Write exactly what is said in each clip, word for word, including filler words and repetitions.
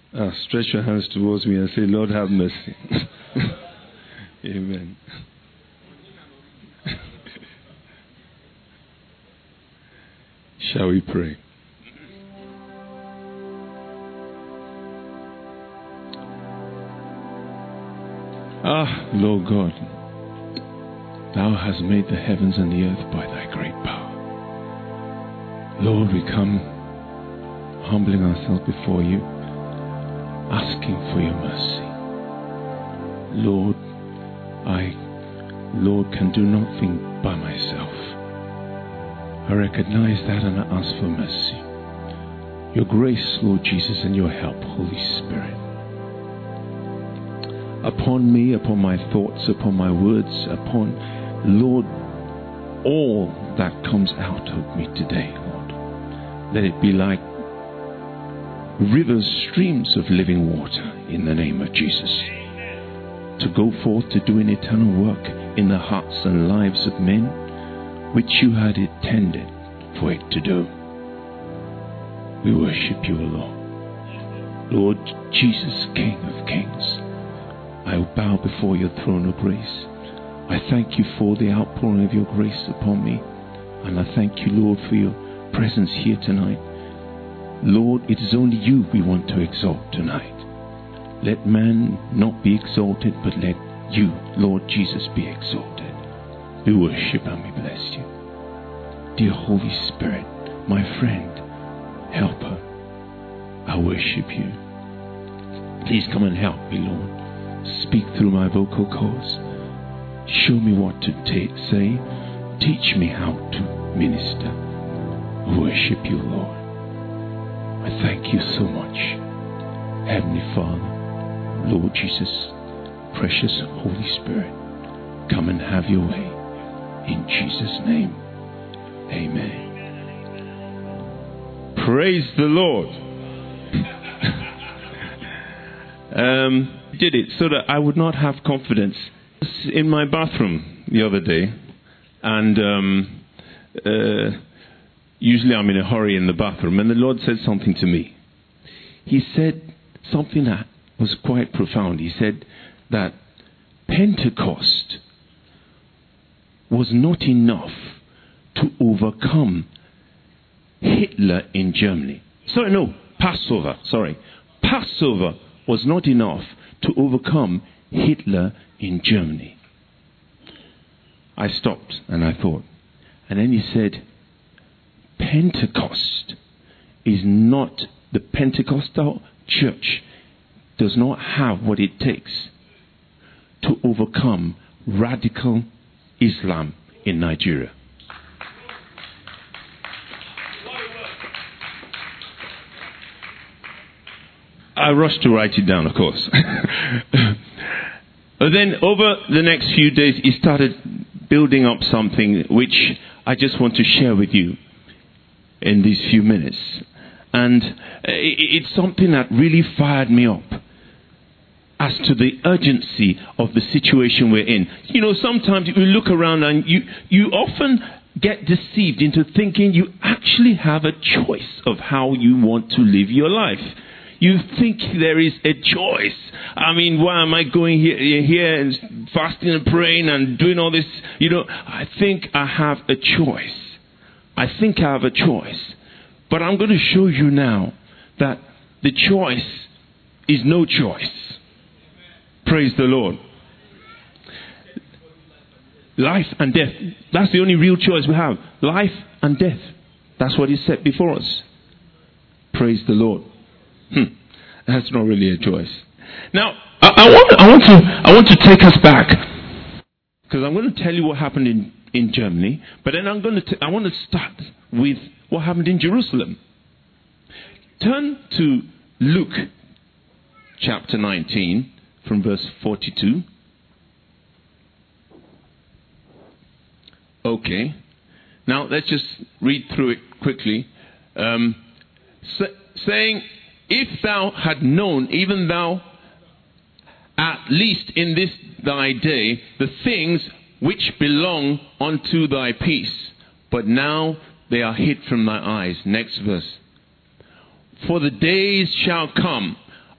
Uh, stretch your hands towards me and say, Lord, have mercy. Amen. Shall we pray? Ah, Lord God, Thou hast made the heavens and the earth by Thy great power. Lord, we come humbling ourselves before You, asking for Your mercy. Lord, I, Lord, can do nothing by myself. I recognize that and I ask for mercy. Your grace, Lord Jesus, and Your help, Holy Spirit. Upon me, upon my thoughts, upon my words, upon, Lord, all that comes out of me today, Lord. Let it be like rivers, streams of living water in the name of Jesus. To go forth to do an eternal work in the hearts and lives of men, which You had intended for it to do. We worship You, Lord. Lord Jesus, King of Kings, I bow before Your throne of grace. I thank You for the outpouring of Your grace upon me. And I thank You, Lord, for Your presence here tonight. Lord, it is only You we want to exalt tonight. Let man not be exalted, but let You, Lord Jesus, be exalted. We worship and we bless You. Dear Holy Spirit, my friend, helper, I worship You. Please come and help me, Lord. Speak through my vocal cords. Show me what to ta- say. Teach me how to minister. I worship You, Lord. I thank You so much. Heavenly Father, Lord Jesus, precious Holy Spirit, come and have Your way. In Jesus' name, amen. Praise the Lord. um, did it so that I would not have confidence. I was in my bathroom the other day, and um, uh, usually I'm in a hurry in the bathroom, and the Lord said something to me. He said something that was quite profound. He said that Pentecost was not enough to overcome Hitler in Germany. Sorry, no, Passover, sorry. Passover was not enough to overcome Hitler in Germany. I stopped and I thought. And then he said, Pentecost is not, the Pentecostal church does not have what it takes to overcome radical Islam in Nigeria. I rushed to write it down, of course. But then over the next few days, he started building up something which I just want to share with you in these few minutes. And it's something that really fired me up as to the urgency of the situation we're in. You know, sometimes you look around and you, you often get deceived into thinking you actually have a choice of how you want to live your life. You think there is a choice. I mean, why am I going here, here and fasting and praying and doing all this? You know, I think I have a choice. I think I have a choice. But I'm going to show you now that the choice is no choice. Praise the Lord. Life and death. That's the only real choice we have. Life and death. That's what is set before us. Praise the Lord. Hmm. That's not really a choice. Now, I, I want, I want to, I want to take us back, because I'm going to tell you what happened in, in Germany, but then I'm going to, t- I want to start with what happened in Jerusalem. Turn to Luke, chapter nineteen, from verse forty-two. Okay. Now let's just read through it quickly. Um, sa- saying. If thou had known, even thou, at least in this thy day, the things which belong unto thy peace, but now they are hid from thy eyes. Next verse. For the days shall come,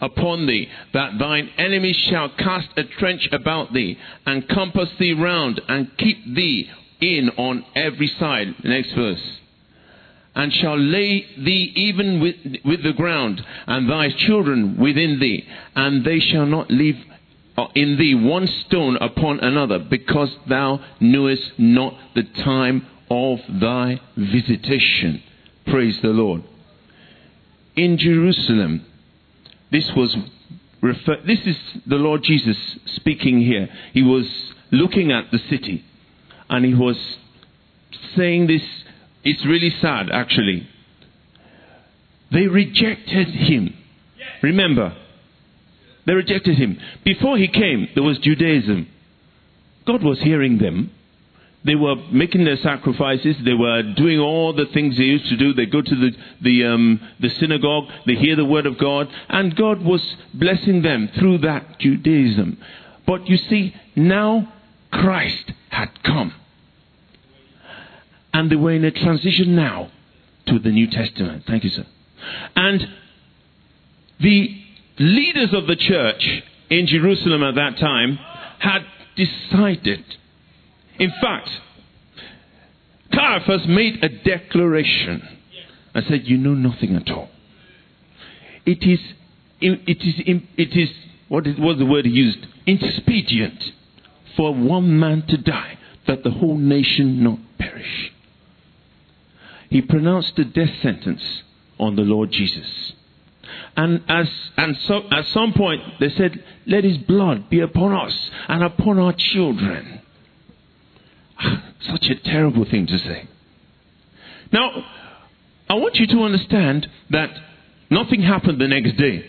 upon thee, that thine enemies shall cast a trench about thee, and compass thee round, and keep thee in on every side. Next verse. And shall lay thee even with, with the ground, and thy children within thee, and they shall not leave in thee one stone upon another, because thou knewest not the time of thy visitation. Praise the Lord. In Jerusalem, this was refer- this is the Lord Jesus speaking here. He was looking at the city, and he was saying this. It's really sad, actually. They rejected him. Remember, they rejected him. Before he came, there was Judaism. God was hearing them. They were making their sacrifices. They were doing all the things they used to do. They go to the the, um, the synagogue. They hear the word of God. And God was blessing them through that Judaism. But you see, now Christ had come. And they were in a transition now to the New Testament. Thank you, sir. And the leaders of the church in Jerusalem at that time had decided. In fact, Caiaphas made a declaration and said, "You know nothing at all. It is, it is, it is. What was the word he used? Expedient for one man to die, that the whole nation not perish." He pronounced the death sentence on the Lord Jesus. And as and so at some point they said, "Let his blood be upon us and upon our children." Such a terrible thing to say. Now, I want you to understand that nothing happened the next day.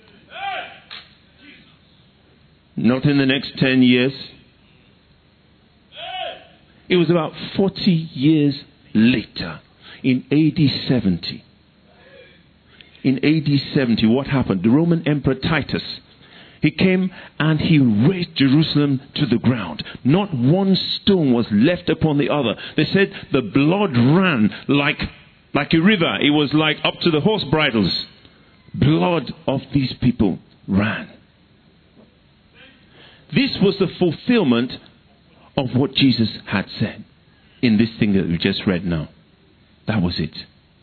Not in the next ten years. It was about forty years later, in A D seventy. In A D seventy, what happened? The Roman Emperor Titus, he came and he razed Jerusalem to the ground. Not one stone was left upon the other. They said the blood ran like, like a river. It was like up to the horse bridles. Blood of these people ran. This was the fulfillment of what Jesus had said in this thing that we just read now. That was it.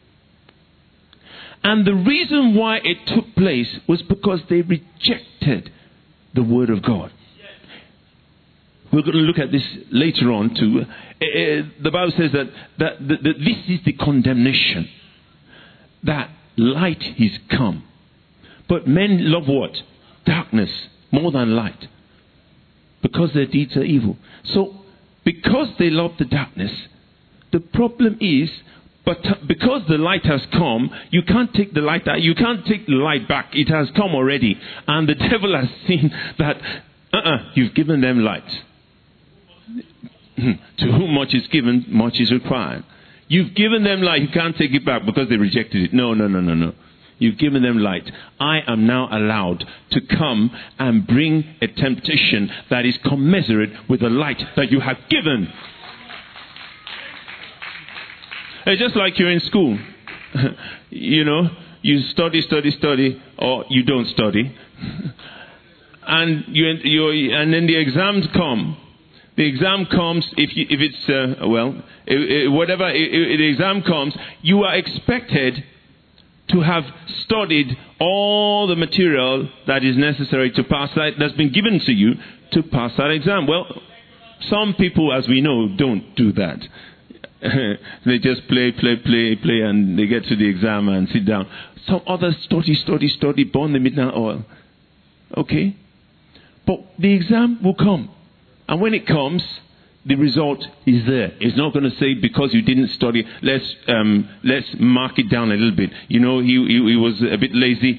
And the reason why it took place was because they rejected the word of God. We're going to look at this later on too. Uh, the Bible says that, that, that, that this is the condemnation. That light is come. But men love what? Darkness more than light. Because their deeds are evil. So, because they love the darkness, the problem is, but because the light has come, you can't take the light out. You can't take the light back. It has come already. And the devil has seen that, uh-uh, you've given them light. To whom much is given, much is required. You've given them light. You can't take it back because they rejected it. No, no, no, no, no. You've given them light. I am now allowed to come and bring a temptation that is commensurate with the light that you have given. It's just like you're in school. You know, you study, study, study, or you don't study. And you, you and then the exams come. The exam comes, if you, if it's, uh, well, if, if whatever, if, if the exam comes, you are expected to have studied all the material that is necessary to pass that, that's been given to you to pass that exam. Well, some people, as we know, don't do that. They just play, play, play, play, and they get to the exam and sit down. Some others study, study, study, burn the midnight oil. Okay? But the exam will come. And when it comes, the result is there. It's not going to say because you didn't study, let's um, let's mark it down a little bit. You know, he, he, he was a bit lazy.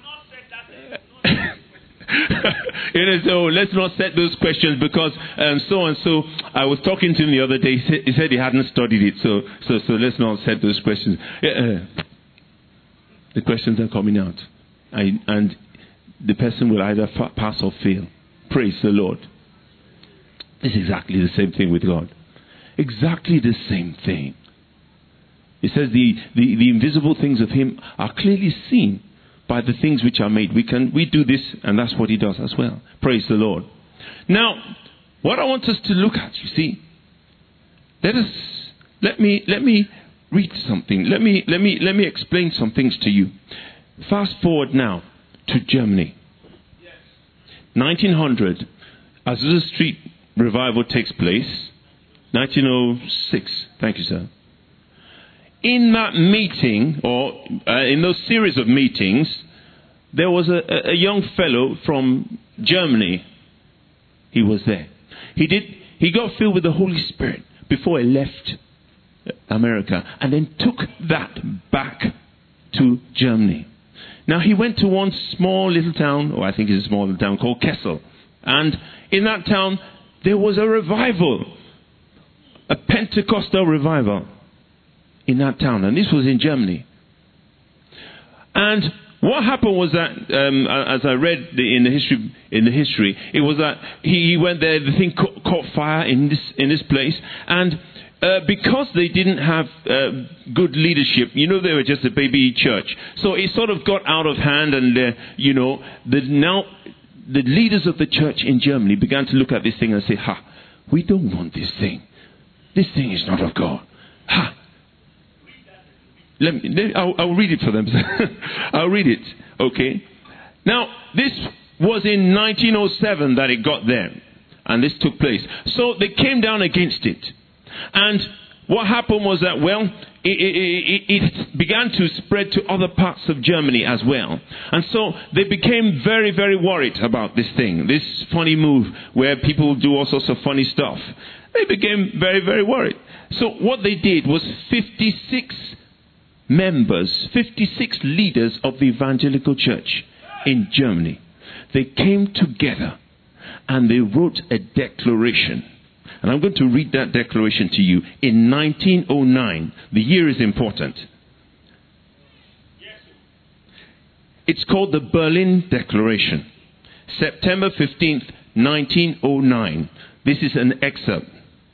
You know, so let's not set those questions because um, so and so. I was talking to him the other day. He said he, said he hadn't studied it, so so so let's not set those questions. Uh, the questions are coming out, I, and the person will either fa- pass or fail. Praise the Lord. It's exactly the same thing with God. Exactly the same thing. It says the, the, the invisible things of Him are clearly seen, by the things which are made. We can we do this, and that's what he does as well. Praise the Lord. Now, what I want us to look at, you see, let us let me let me read something. Let me let me let me explain some things to you. Fast forward now to Germany. nineteen hundred, Azusa Street revival takes place. nineteen oh six. Thank you, sir. In that meeting, or uh, in those series of meetings, there was a, a young fellow from Germany. He was there. He did. He got filled with the Holy Spirit before he left America, and then took that back to Germany. Now, he went to one small little town, or I think it's a small little town, called Kessel. And in that town, there was a revival, a Pentecostal revival in that town. And this was in Germany. And what happened was that, um, as I read the, in the history, in the history, it was that he, he went there. The thing caught, caught fire in this in this place, and uh, because they didn't have uh, good leadership, you know, they were just a baby church. So it sort of got out of hand, and uh, you know, the now the leaders of the church in Germany began to look at this thing and say, "Ha, we don't want this thing. This thing is not of God. Ha." Let me, let, I'll, I'll read it for them. I'll read it. Okay. Now, this was in nineteen oh seven that it got there. And this took place. So they came down against it. And what happened was that, well, it, it, it, it began to spread to other parts of Germany as well. And so they became very, very worried about this thing. This funny move where people do all sorts of funny stuff. They became very, very worried. So what they did was fifty-six members, fifty-six leaders of the evangelical church in Germany. They came together and they wrote a declaration. And I'm going to read that declaration to you in nineteen oh nine. The year is important. It's called the Berlin Declaration. September fifteenth, nineteen oh nine. This is an excerpt.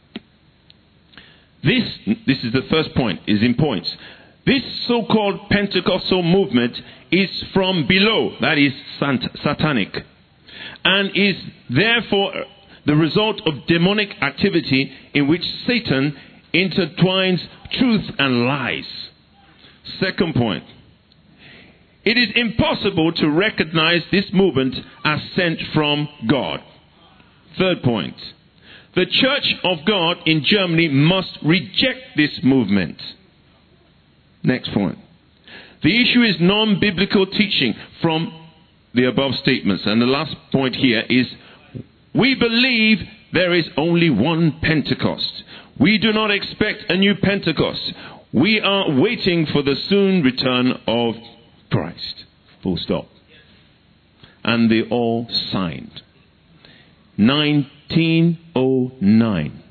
This, this is the first point, is in points. This so-called Pentecostal movement is from below, that is satanic, and is therefore the result of demonic activity in which Satan intertwines truth and lies. Second point, it is impossible to recognize this movement as sent from God. Third point, the Church of God in Germany must reject this movement. Next point. The issue is non-biblical teaching from the above statements. And the last point here is, we believe there is only one Pentecost. We do not expect a new Pentecost. We are waiting for the soon return of Christ. Full stop. And they all signed. nineteen oh nine.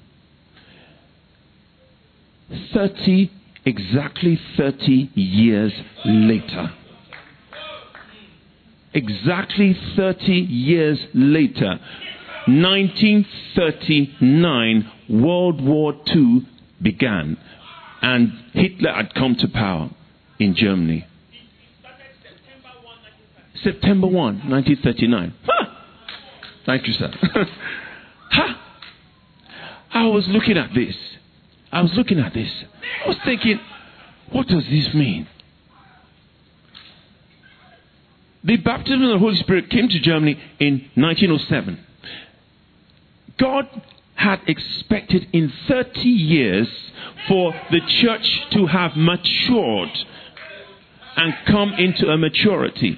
Thirty Exactly thirty years later. Exactly thirty years later. nineteen thirty-nine, World War Two began. And Hitler had come to power in Germany. September first, nineteen thirty-nine. Ha! Thank you, sir. Ha! I was looking at this. I was looking at this. I was thinking, what does this mean? The baptism of the Holy Spirit came to Germany in nineteen oh seven. God had expected in thirty years for the church to have matured and come into a maturity.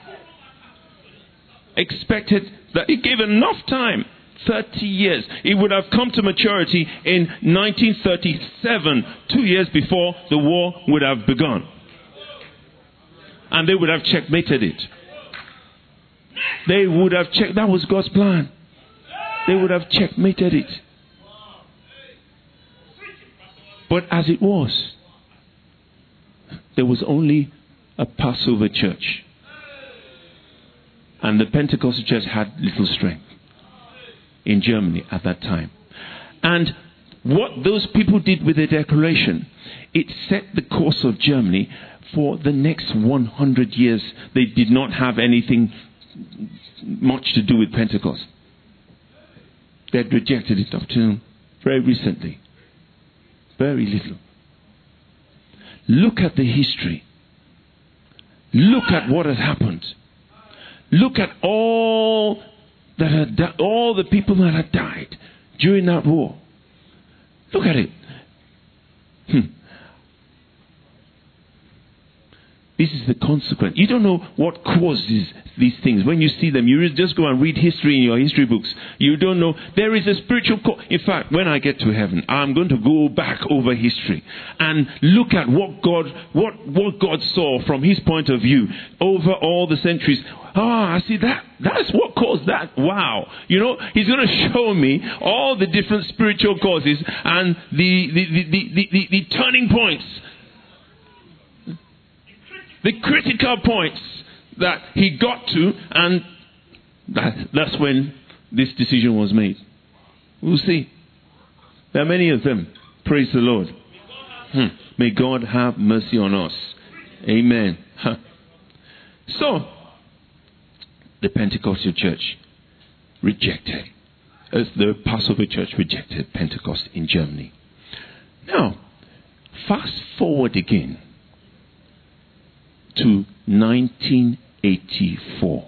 Expected that He gave enough time. thirty years. It would have come to maturity in nineteen thirty-seven, two years before the war would have begun. And they would have checkmated it. They would have checked. That was God's plan. They would have checkmated it. But as it was, there was only a Passover church. And the Pentecostal church had little strength in Germany at that time. And what those people did with the declaration, it set the course of Germany for the next one hundred years, they did not have anything much to do with Pentecost. They had rejected it up till very recently. Very little. Look at the history. Look at what has happened. Look at all that had di- all the people that had died during that war. Look at it. Hmm. This is the consequence. You don't know what causes these things. When you see them, you just go and read history in your history books. You don't know. There is a spiritual cause. In fact, when I get to heaven, I'm going to go back over history and look at what God, what, what God saw from His point of view over all the centuries. Ah, I see that. That's what caused that. Wow. You know, He's going to show me all the different spiritual causes and the, the, the, the, the, the, the turning points. The critical points that He got to, and that, that's when this decision was made. We'll see. There are many of them. Praise the Lord. Hmm. May God have mercy on us. Amen. Huh. So, the Pentecostal church rejected, as the Passover church rejected Pentecost in Germany. Now, fast forward again to nineteen eighty-four.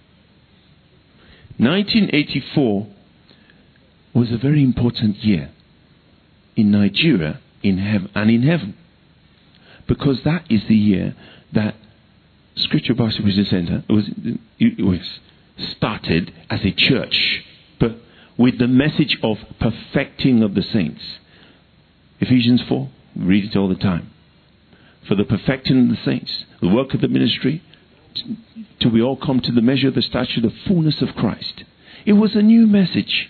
nineteen eighty-four was a very important year in Nigeria in heaven and in heaven, because that is the year that Scripture Bible Christian Center was, it was started as a church, but with the message of perfecting of the saints. Ephesians four, we read it all the time. For the perfecting of the saints, the work of the ministry, till we all come to the measure of the stature of the fullness of Christ. It was a new message.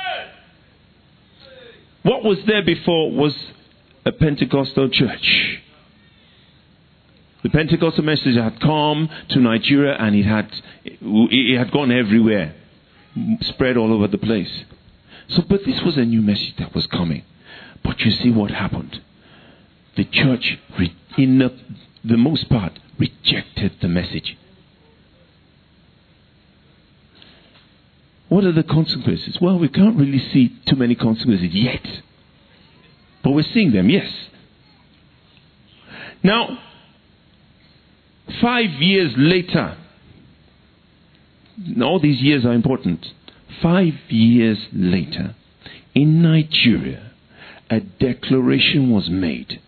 What was there before was a Pentecostal church. The Pentecostal message had come to Nigeria and it had, it had gone everywhere, spread all over the place. So, but this was a new message that was coming. But you see what happened. The church, in the, the most part, rejected the message. What are the consequences? Well, we can't really see too many consequences yet. But we're seeing them, yes. Now, five years later, all these years are important. Five years later, in Nigeria, a declaration was made.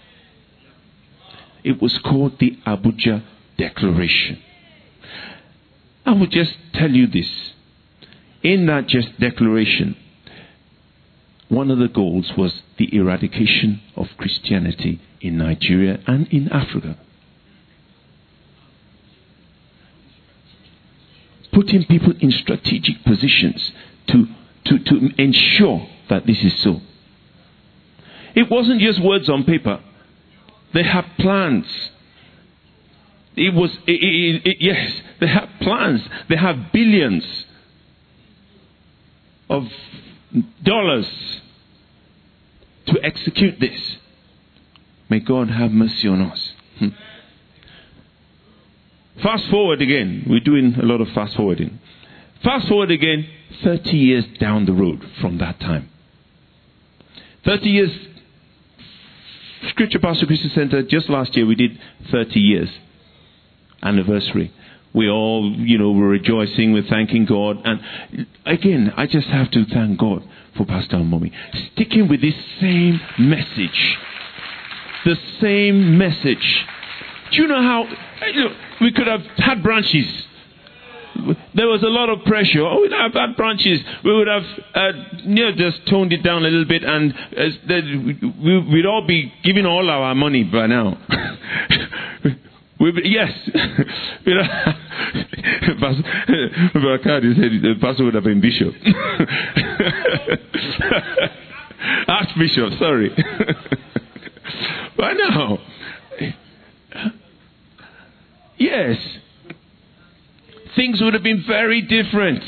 It was called the Abuja Declaration. I will just tell you this. In that just declaration, one of the goals was the eradication of Christianity in Nigeria and in Africa. Putting people in strategic positions to, to, to ensure that this is so. It wasn't just words on paper. They have plans. It was, it, it, it, yes, they have plans. They have billions of dollars to execute this. May God have mercy on us. Hmm. Fast forward again. We're doing a lot of fast forwarding. Fast forward again, thirty years down the road from that time. thirty years. Scripture Pastor Christian Center, just last year we did thirty years anniversary. We all, you know, were rejoicing, we're thanking God. And again, I just have to thank God for Pastor Mommy sticking with this same message. The same message. Do you know how, you know, we could have had branches. There was a lot of pressure. Oh, we'd have had branches. We would have uh, you know, just toned it down a little bit, and uh, we'd all be giving all our money by now. we, yes. Pastor said the pastor would have been bishop. Archbishop, sorry. By now. Yes. Things would have been very different.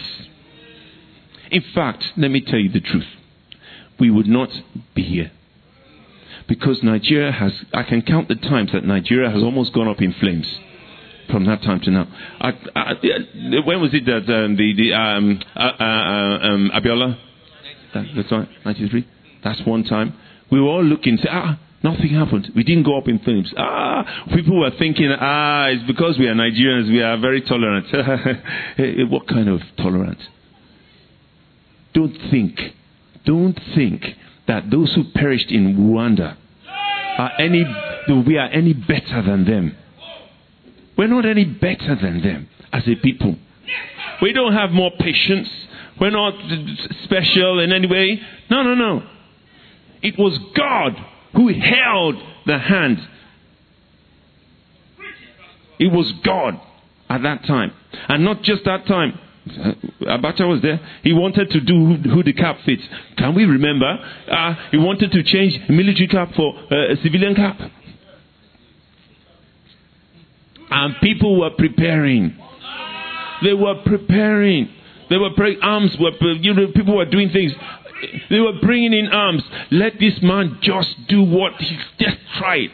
In fact, let me tell you the truth. We would not be here. Because Nigeria has, I can count the times that Nigeria has almost gone up in flames from that time to now. I, I, when was it that um, the, the um, uh, uh, um, Abiola? That, that's right, ninety-three. That's one time. We were all looking, say, ah, nothing happened. We didn't go up in flames. Ah, people were thinking, ah, it's because we are Nigerians, we are very tolerant. What kind of tolerance? Don't think, don't think that those who perished in Rwanda are any, we are any better than them. We're not any better than them as a people. We don't have more patience. We're not special in any way. No, no, no. It was God who held the hand. It was God at that time. And not just that time. Abacha was there. He wanted to do who the cap fits. Can we remember? Uh, he wanted to change military cap for uh, a civilian cap. And people were preparing. They were preparing. They were praying. Arms were, you know, people were doing things. They were bringing in arms. Let this man just do what he just tried.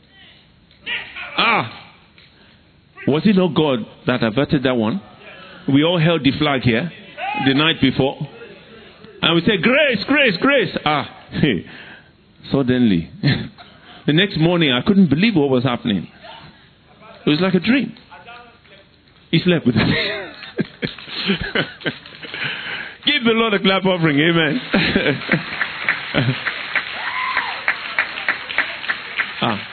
Ah, was it not God that averted that one? We all held the flag here the night before, and we said, "Grace, grace, grace." Ah, hey. Suddenly, the next morning, I couldn't believe what was happening. It was like a dream. He slept with us. Give the Lord a clap offering, amen. ah.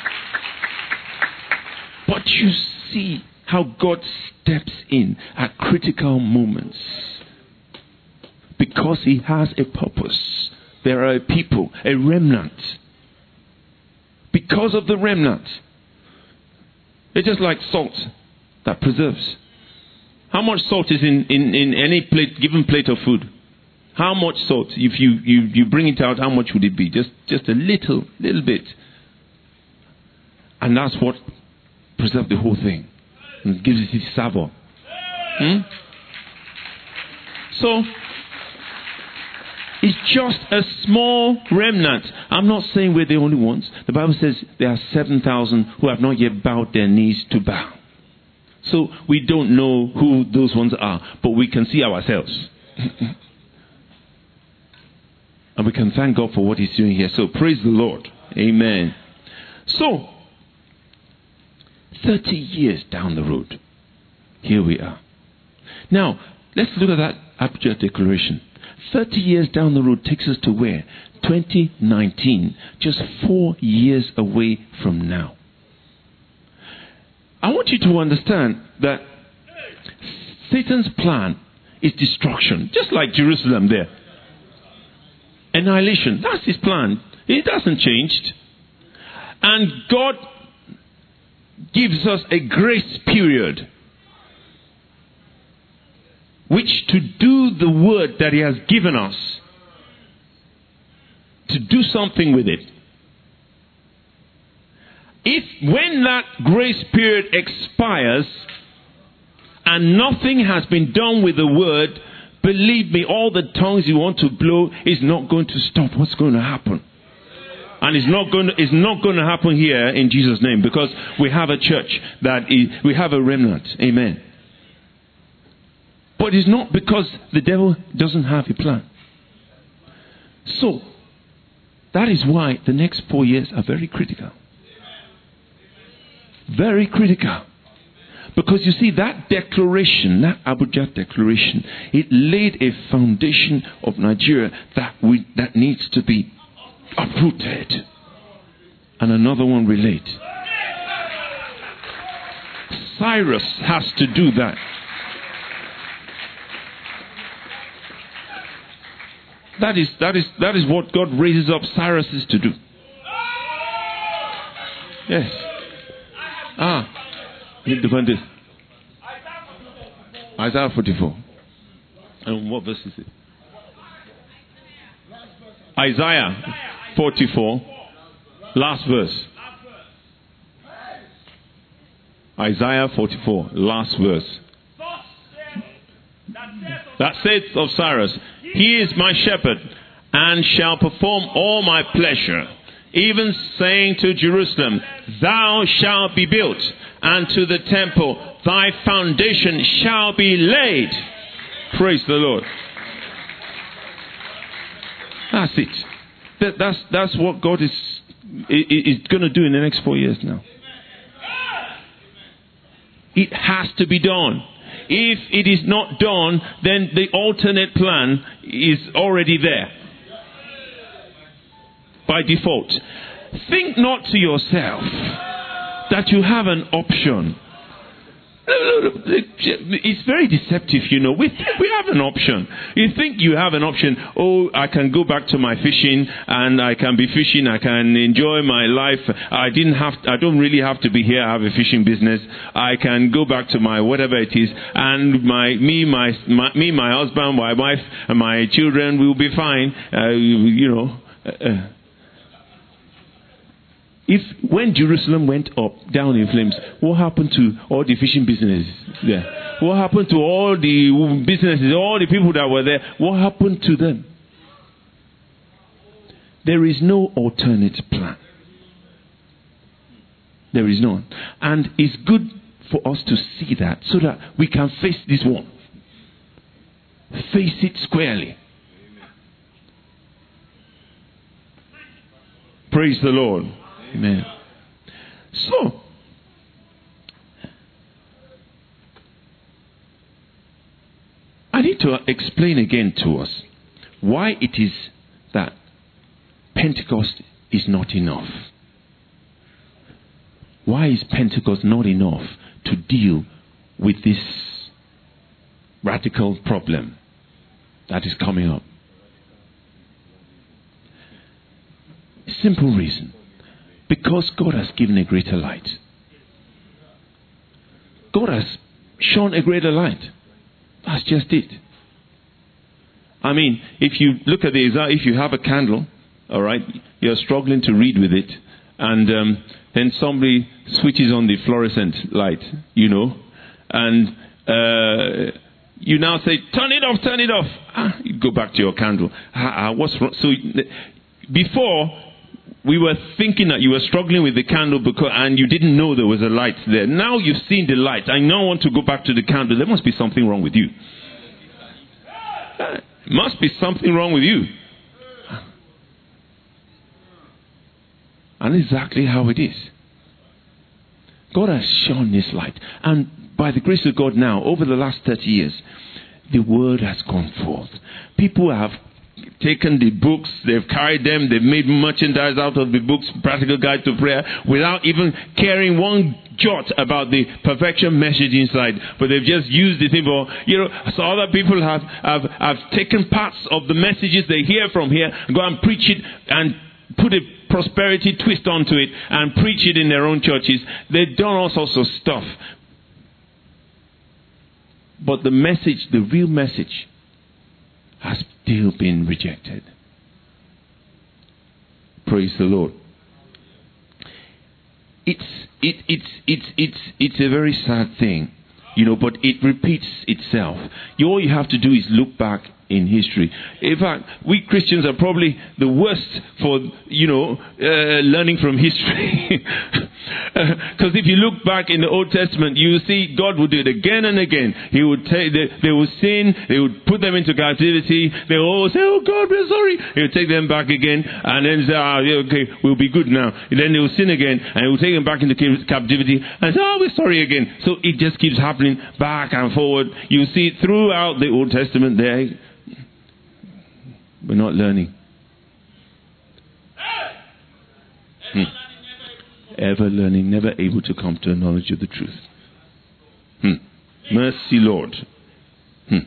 But you see how God steps in at critical moments. Because He has a purpose. There are a people, a remnant. Because of the remnant. It's just like salt that preserves. How much salt is in, in, in any plate, given plate of food? How much salt? If you, you, you bring it out, how much would it be? Just, just a little, little bit. And that's what preserves the whole thing. And gives it its savor. Hmm? So, it's just a small remnant. I'm not saying we're the only ones. The Bible says there are seven thousand who have not yet bowed their knees to bow. So we don't know who those ones are, but we can see ourselves. And we can thank God for what He's doing here. So praise the Lord. Amen. So, thirty years down the road, here we are. Now, let's look at that Abjad Declaration. thirty years down the road takes us to where? twenty nineteen, just four years away from now. I want you to understand that Satan's plan is destruction, just like Jerusalem there. Annihilation, that's his plan. It hasn't changed. And God gives us a grace period which to do the word that He has given us, to do something with it. If when that grace period expires and nothing has been done with the word, believe me, all the tongues you want to blow is not going to stop. What's going to happen? And it's not going to, it's not going to happen here in Jesus' name, because we have a church that is, we have a remnant. Amen. But it's not because the devil doesn't have a plan. So, that is why the next four years are very critical. Very critical. Because you see, that declaration, that Abjad Declaration, it laid a foundation of Nigeria that we, that needs to be uprooted. And another one relate. Cyrus has to do that. That is, that is, that is what God raises up Cyruses to do. Yes. Ah. Need to find this. Isaiah forty-four. And what verse is it? Isaiah forty-four. Last verse. Isaiah forty-four. Last verse. That saith of Cyrus, He is my shepherd, and shall perform all my pleasure. even saying to Jerusalem, thou shalt be built, and to the temple, thy foundation shall be laid. Praise the Lord. That's it. That, that's, that's what God is, is, is going to do in the next four years now. It has to be done. If it is not done, then the alternate plan is already there. By default. Think not to yourself that you have an option. It's very deceptive, you know. We think we have an option. You think you have an option. Oh, I can go back to my fishing and I can be fishing. I can enjoy my life. I didn't have. I don't really have to be here. I have a fishing business. I can go back to my whatever it is, and my me, my, my me, my husband, my wife, and my children will be fine. Uh, you know. Uh, If when Jerusalem went up, down in flames, what happened to all the fishing businesses there? What happened to all the businesses, all the people that were there? What happened to them? There is no alternate plan. There is none. And it's good for us to see that so that we can face this one. Face it squarely. Praise the Lord. Amen. So, I need to explain again to us why it is that Pentecost is not enough. Why is Pentecost not enough to deal with this radical problem that is coming up? Simple reason. Because God has given a greater light. God has shone a greater light. That's just it. I mean, if you look at the if you have a candle, all right, you're struggling to read with it, and um, then somebody switches on the fluorescent light, you know, and uh, you now say, "Turn it off, turn it off." Ah, you go back to your candle. Ah, ah, what's wrong? So before, we were thinking that you were struggling with the candle because, and you didn't know there was a light there. Now you've seen the light. I now want to go back to the candle. There must be something wrong with you. There must be something wrong with you. And exactly how it is. God has shone this light. And by the grace of God now, over the last thirty years, the word has gone forth. People have taken the books, they've carried them, they've made merchandise out of the books, Practical Guide to Prayer, without even caring one jot about the perfection message inside. But they've just used the thing for, you know, so other people have, have, have taken parts of the messages they hear from here, go and preach it and put a prosperity twist onto it and preach it in their own churches. They've done all sorts of stuff. But the message, the real message, has still been rejected. Praise the Lord. It's it it's it's it's it's a very sad thing, you know, but it repeats itself. You, all you have to do is look back in history. In fact, we Christians are probably the worst for, you know, uh, learning from history. Because if you look back in the Old Testament, you see God would do it again and again. He would take, they, they would sin, they would put them into captivity, they would all say, "Oh God, we're sorry." He would take them back again, and then say, "Ah, yeah, okay, we'll be good now." And then they would sin again, and he would take them back into captivity, and say, "Oh, we're sorry again." So it just keeps happening back and forward. You see it throughout the Old Testament there. We're not learning. Hmm. Ever learning, never able to come to a knowledge of the truth. Hmm. Mercy, Lord. Hmm.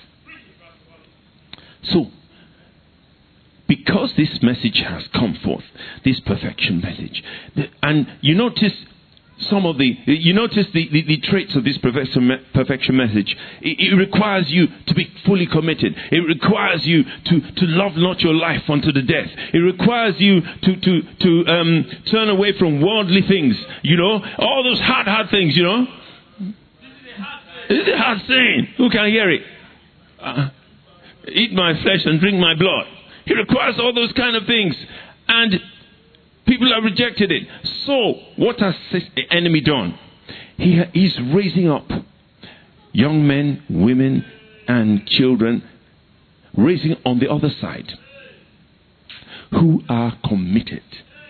So, because this message has come forth, this perfection message, the, and you notice some of the, you notice the, the, the traits of this perfection, perfection message. It, it requires you to be fully committed. It requires you to, to love not your life unto the death. It requires you to, to, to um, turn away from worldly things. You know, all those hard, hard things, you know. This is a hard saying. Who can hear it? Uh, eat my flesh and drink my blood. It requires all those kind of things. And People have rejected it. So, what has the enemy done? He is raising up young men, women, and children, raising on the other side, who are committed.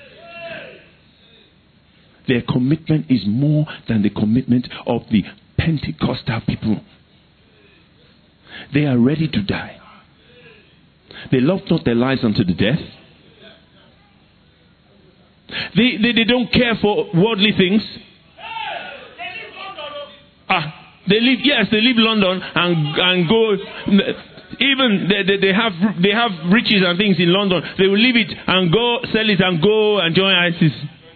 Their commitment is more than the commitment of the Pentecostal people. They are ready to die. They love not their lives unto the death. They, they, they don't care for worldly things. Ah, they live, yes, they leave London and and go. Even they, they, they have they have riches and things in London. They will leave it and go sell it and go and join ISIS.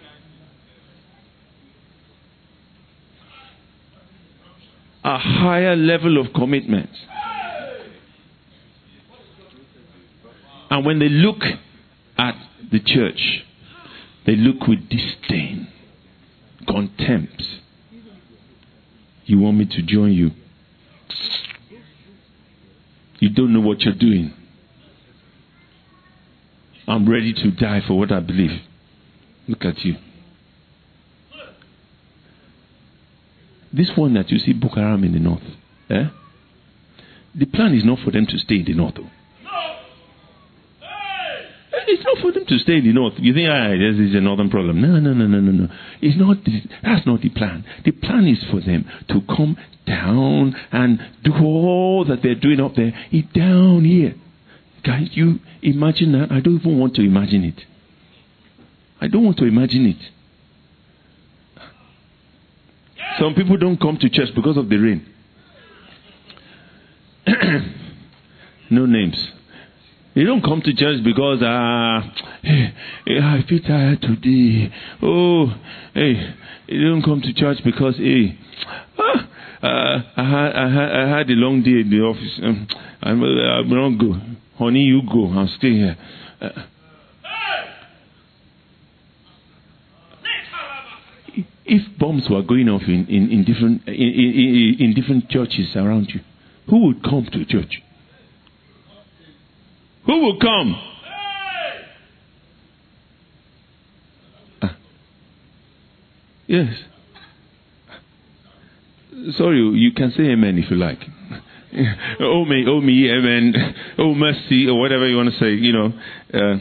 A higher level of commitment. And when they look at the church, they look with disdain, contempt. You want me to join you? You don't know what you're doing. I'm ready to die for what I believe. Look at you. This one that you see, Boko Haram in the north, eh? The plan is not for them to stay in the north, though. It's not for them to stay in the north. You think, ah, this is a northern problem. No, no, no, no, no, no. It's not. That's not the plan. The plan is for them to come down and do all that they're doing up there. It's down here. Guys, you imagine that? I don't even want to imagine it. I don't want to imagine it. Some people don't come to church because of the rain. No names. They don't come to church because, ah, hey, hey, I feel tired today. Oh, hey, they don't come to church because, hey, ah, uh, I, had, I, had, I had a long day in the office. Um, I'm, I won't go. Honey, you go. I'll stay here. Uh, if bombs were going off in, in, in, different, in, in, in different churches around you, who would come to church? Who will come? Ah. Yes. Sorry, you can say amen if you like. Oh me, oh me, amen. Oh mercy, or whatever you want to say, you know. Uh,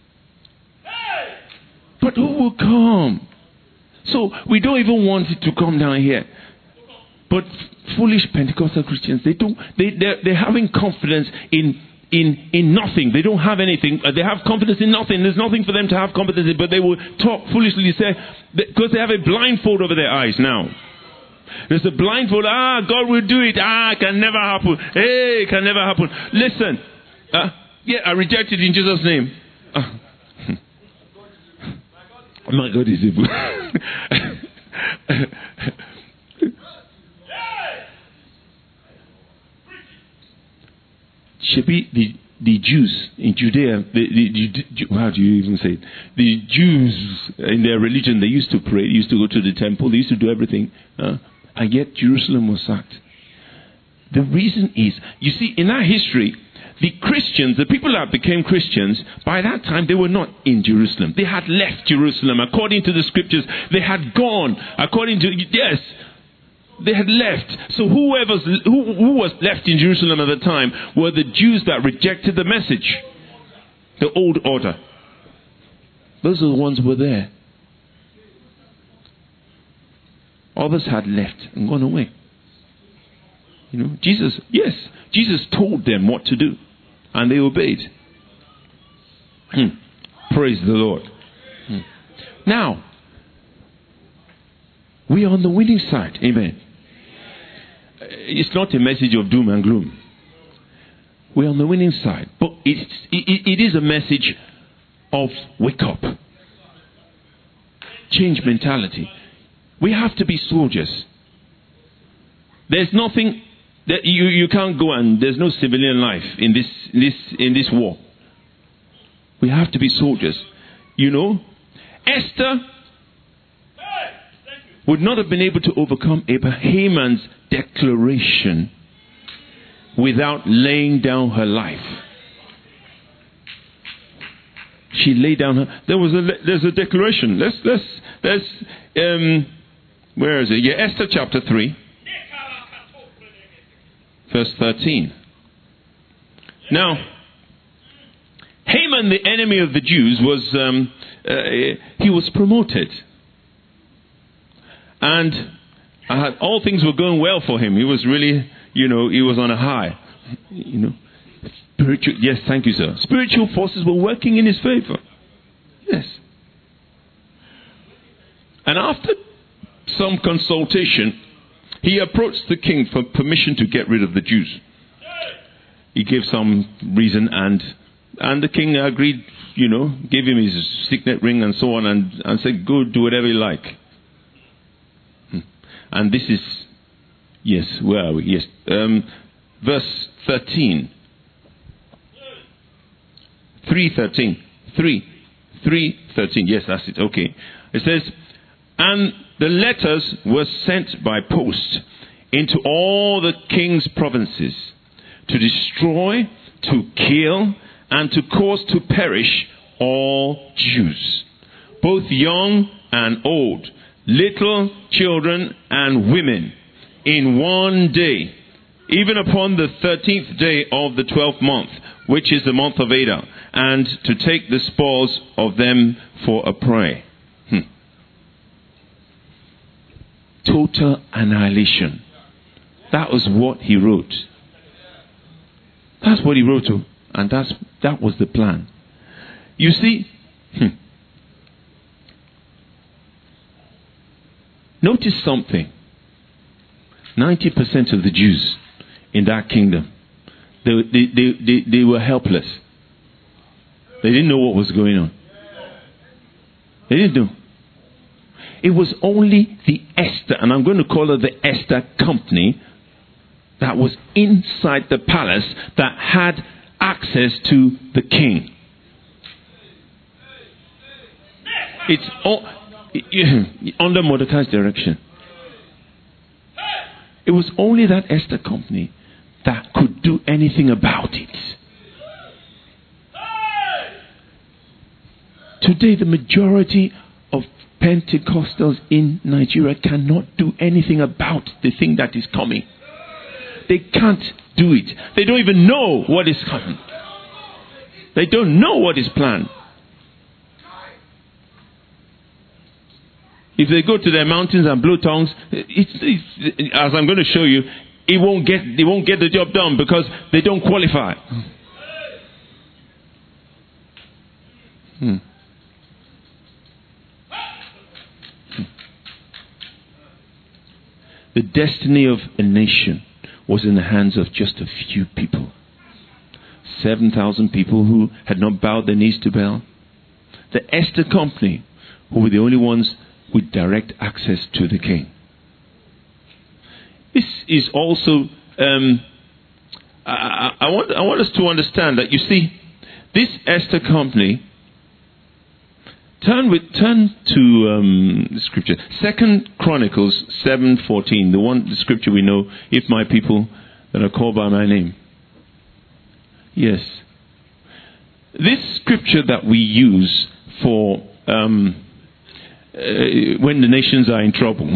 but who will come? So we don't even want it to come down here. But foolish Pentecostal Christians, they don't. They they're, they're having confidence in. In, in nothing. They don't have anything. They have confidence in nothing. There's nothing for them to have confidence in, but they will talk foolishly, say, because they have a blindfold over their eyes now. There's a blindfold. Ah, God will do it. Ah, it can never happen. Hey, it can never happen. Listen. Uh, yeah, I reject it in Jesus' name. Uh, my God is able. Shebi, the, the Jews in Judea, the, the, the, how do you even say it? The Jews in their religion, they used to pray, they used to go to the temple, they used to do everything. Uh, and yet Jerusalem was sacked. The reason is, you see, in our history, the Christians, the people that became Christians, by that time they were not in Jerusalem. They had left Jerusalem. According to the scriptures, they had gone. According to, yes, they had left. So whoever's, who, who was left in Jerusalem at the time were the Jews that rejected the message. The old order. Those are the ones who were there. Others had left and gone away. You know, Jesus, yes, Jesus told them what to do. And they obeyed. Hmm. Praise the Lord. Hmm. Now, we are on the winning side. Amen. It's not a message of doom and gloom. We're on the winning side. But it's, it, it is a message of wake up. Change mentality. We have to be soldiers. There's nothing that you, you can't go and there's no civilian life in this, this, in this war. We have to be soldiers. You know, Esther would not have been able to overcome Haman's declaration without laying down her life. She laid down her. There was a there's a declaration. Let's let's let's um where is it? Yeah, Esther chapter three, verse thirteen. Now, Haman, the enemy of the Jews, was um, uh, he was promoted, and uh, all things were going well for him. He was really, you know, he was on a high. You know, spiritual. Yes, thank you, sir. Spiritual forces were working in his favor. Yes, and after some consultation, he approached the king for permission to get rid of the Jews. He gave some reason, and and the king agreed, you know, gave him his signet ring and so on, and, and said, go do whatever you like. Hmm. And this is, yes, where are we? Yes, um, verse thirteen. three thirteen. three. three thirteen. Yes, that's it. Okay. It says, and the letters were sent by post into all the king's provinces, to destroy, to kill, and to cause to perish all Jews, both young and old, little children and women, in one day, even upon the thirteenth day of the twelfth month, which is the month of Adar, and to take the spoils of them for a prey. Hmm. Total annihilation. That was what he wrote. That's what he wrote to, and that's that was the plan. You see, hmm, notice something. Ninety percent of the Jews in that kingdom, they, they, they, they, they were helpless. They didn't know what was going on. They didn't know. It was only the Esther, and I'm going to call her the Esther company, that was inside the palace that had access to the king. It's all, under Mordecai's direction. It was only that Esther company that could do anything about it. Today, the majority of Pentecostals in Nigeria cannot do anything about the thing that is coming. They can't do it. They don't even know what is coming. They don't know what is planned. If they go to their mountains and blow tongues, it's, it's, as I'm going to show you, it won't get, they won't get the job done because they don't qualify. Hmm. The destiny of a nation was in the hands of just a few people. seven thousand people who had not bowed their knees to Baal. The Esther company, who were the only ones with direct access to the king. This is also, um, I, I, want, I want us to understand that, you see, this Esther company, turn with turn to um, the scripture, Second Chronicles seven fourteen, the one the scripture we know, if my people that are called by my name. Yes. This scripture that we use for um, Uh, when the nations are in trouble.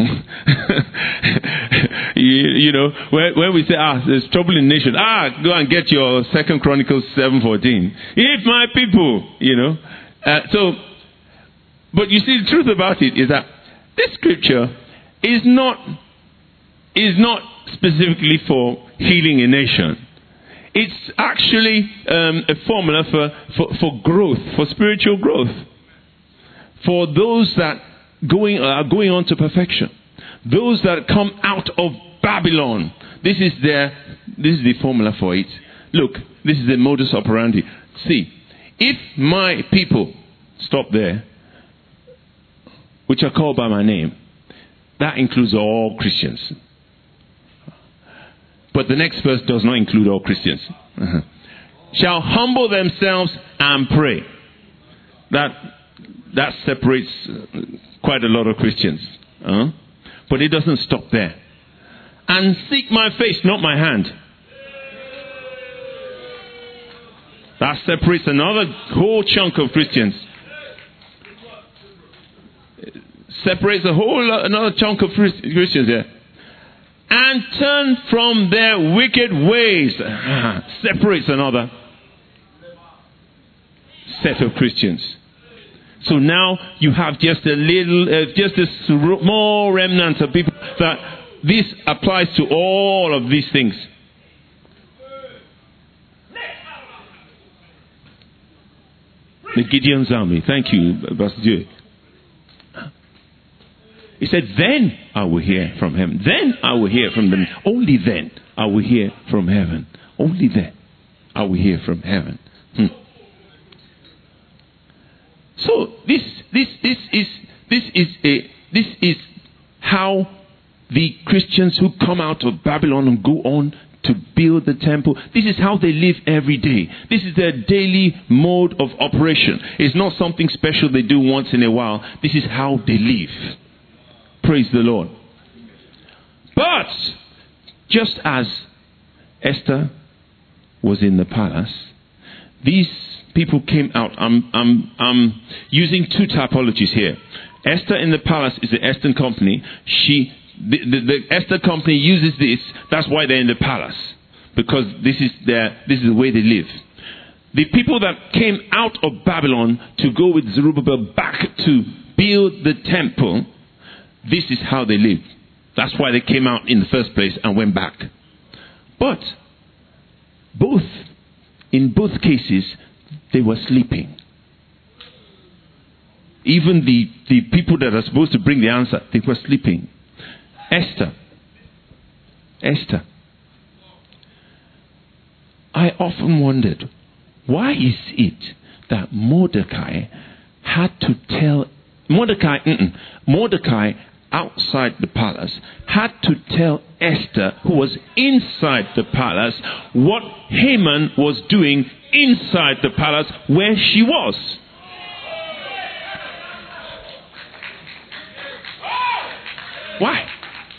you, you know, when, when we say, ah, there's trouble in the nation, ah, go and get your Second Chronicles seven fourteen. If my people, you know. Uh, so, but you see, the truth about it is that this scripture is not, is not specifically for healing a nation. It's actually um, a formula for, for, for growth, for spiritual growth. For those that going are going on to perfection, those that come out of Babylon, this is their this is the formula for it. Look, this is the modus operandi. See, if my people, stop there, which are called by my name, that includes all Christians. But the next verse does not include all Christians. Uh-huh. Shall humble themselves and pray. That That separates quite a lot of Christians. Uh, but it doesn't stop there. And seek my face, not my hand. That separates another whole chunk of Christians. Separates a whole another chunk of Christians there. And turn from their wicked ways. Separates another set of Christians. So now you have just a little, uh, just a small remnant of people that this applies to all of these things. The Gideon's army. Thank you, Pastor Joe. He said, then I will hear from heaven. Then I will hear from them. Only then I will hear from heaven. Only then I will hear from heaven. Hmm. So this this this is this is a this is how the Christians who come out of Babylon and go on to build the temple, this is how they live every day. This is their daily mode of operation. It's not something special they do once in a while. This is how they live. Praise the Lord. But just as Esther was in the palace, these people came out. I'm, I'm, I'm using two typologies here. Esther in the palace is the Esther company. She, the, the, the Esther company uses this. That's why they're in the palace, because this is their, this is the way they live. The people that came out of Babylon to go with Zerubbabel back to build the temple, this is how they live. That's why they came out in the first place and went back. But both, in both cases, they were sleeping. Even the, the people that are supposed to bring the answer, they were sleeping. Esther. Esther. I often wondered, why is it that Mordecai had to tell Mordecai, mm-mm, Mordecai outside the palace had to tell Esther, who was inside the palace, what Haman was doing inside the palace where she was. Why?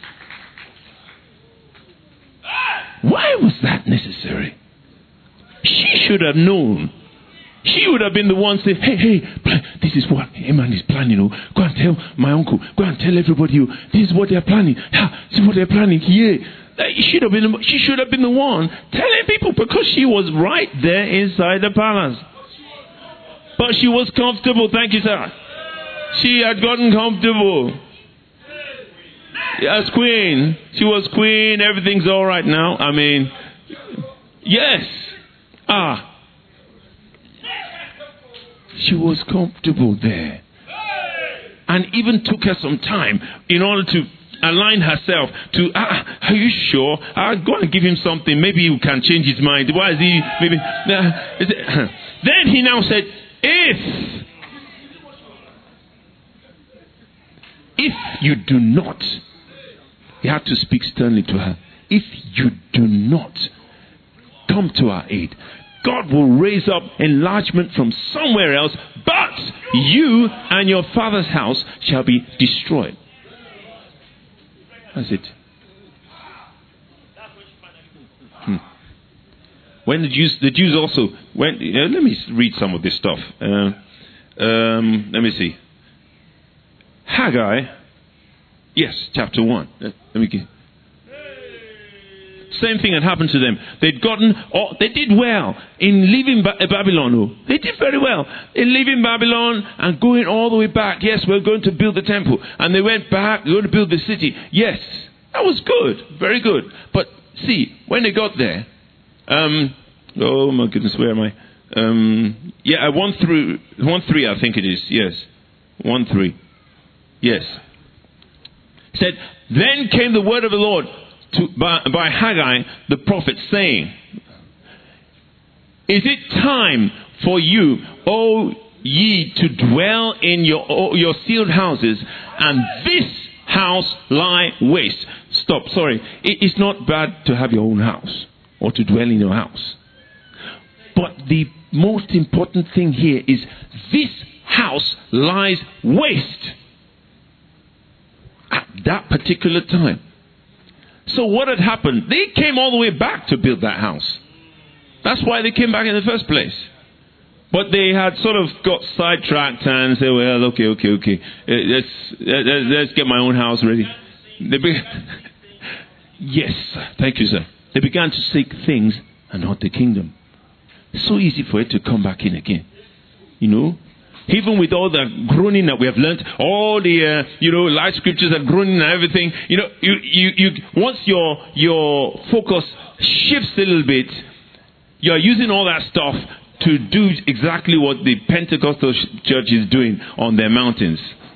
Why was that necessary? She should have known. She would have been the one saying, hey, hey, this is what Haman is planning. Oh. Go and tell my uncle. Go and tell everybody. Oh. This is what they're planning. Yeah, this is what they're planning. Yeah. She should have been, she should have been the one telling people, because she was right there inside the palace. But she was comfortable. Thank you, sir. She had gotten comfortable. As queen. She was queen. Everything's all right now. I mean, yes. Ah. She was comfortable there. And even took her some time in order to align herself to, ah, are you sure? I'm going to give him something. Maybe he can change his mind. Why is he, maybe. Uh, is it, then he now said, if, if you do not, he had to speak sternly to her. If you do not come to our aid, God will raise up enlargement from somewhere else, but you and your father's house shall be destroyed. That's it. Hmm. When the Jews, the Jews also went. You know, let me read some of this stuff. Uh, um, let me see. Haggai, yes, chapter one. Let me get. Same thing had happened to them. They'd gotten, oh, they did well in leaving ba- Babylon. Oh. They did very well in leaving Babylon and going all the way back. Yes, we're going to build the temple. And they went back, they're going to build the city. Yes, that was good, very good. But see, when they got there, um, oh my goodness, where am I? Um, yeah, one through, one three, I think it is. Yes, one three. Yes. It said, then came the word of the Lord To, by, by Haggai the prophet, saying, is it time for you, O ye, to dwell in your your sealed houses, and this house lie waste? Stop, sorry. It, it's not bad to have your own house or to dwell in your house. But the most important thing here is this house lies waste at that particular time. So what had happened? They came all the way back to build that house. That's why they came back in the first place. But they had sort of got sidetracked and said, well, okay, okay, okay. Let's, let's, let's get my own house ready. They be- yes, thank you, sir. They began to seek things and not the kingdom. It's so easy for it to come back in again. You know? Even with all the groaning that we have learned, all the, uh, you know, life scriptures are groaning and everything. You know, you, you, you, once your, your focus shifts a little bit, you're using all that stuff to do exactly what the Pentecostal church is doing on their mountains.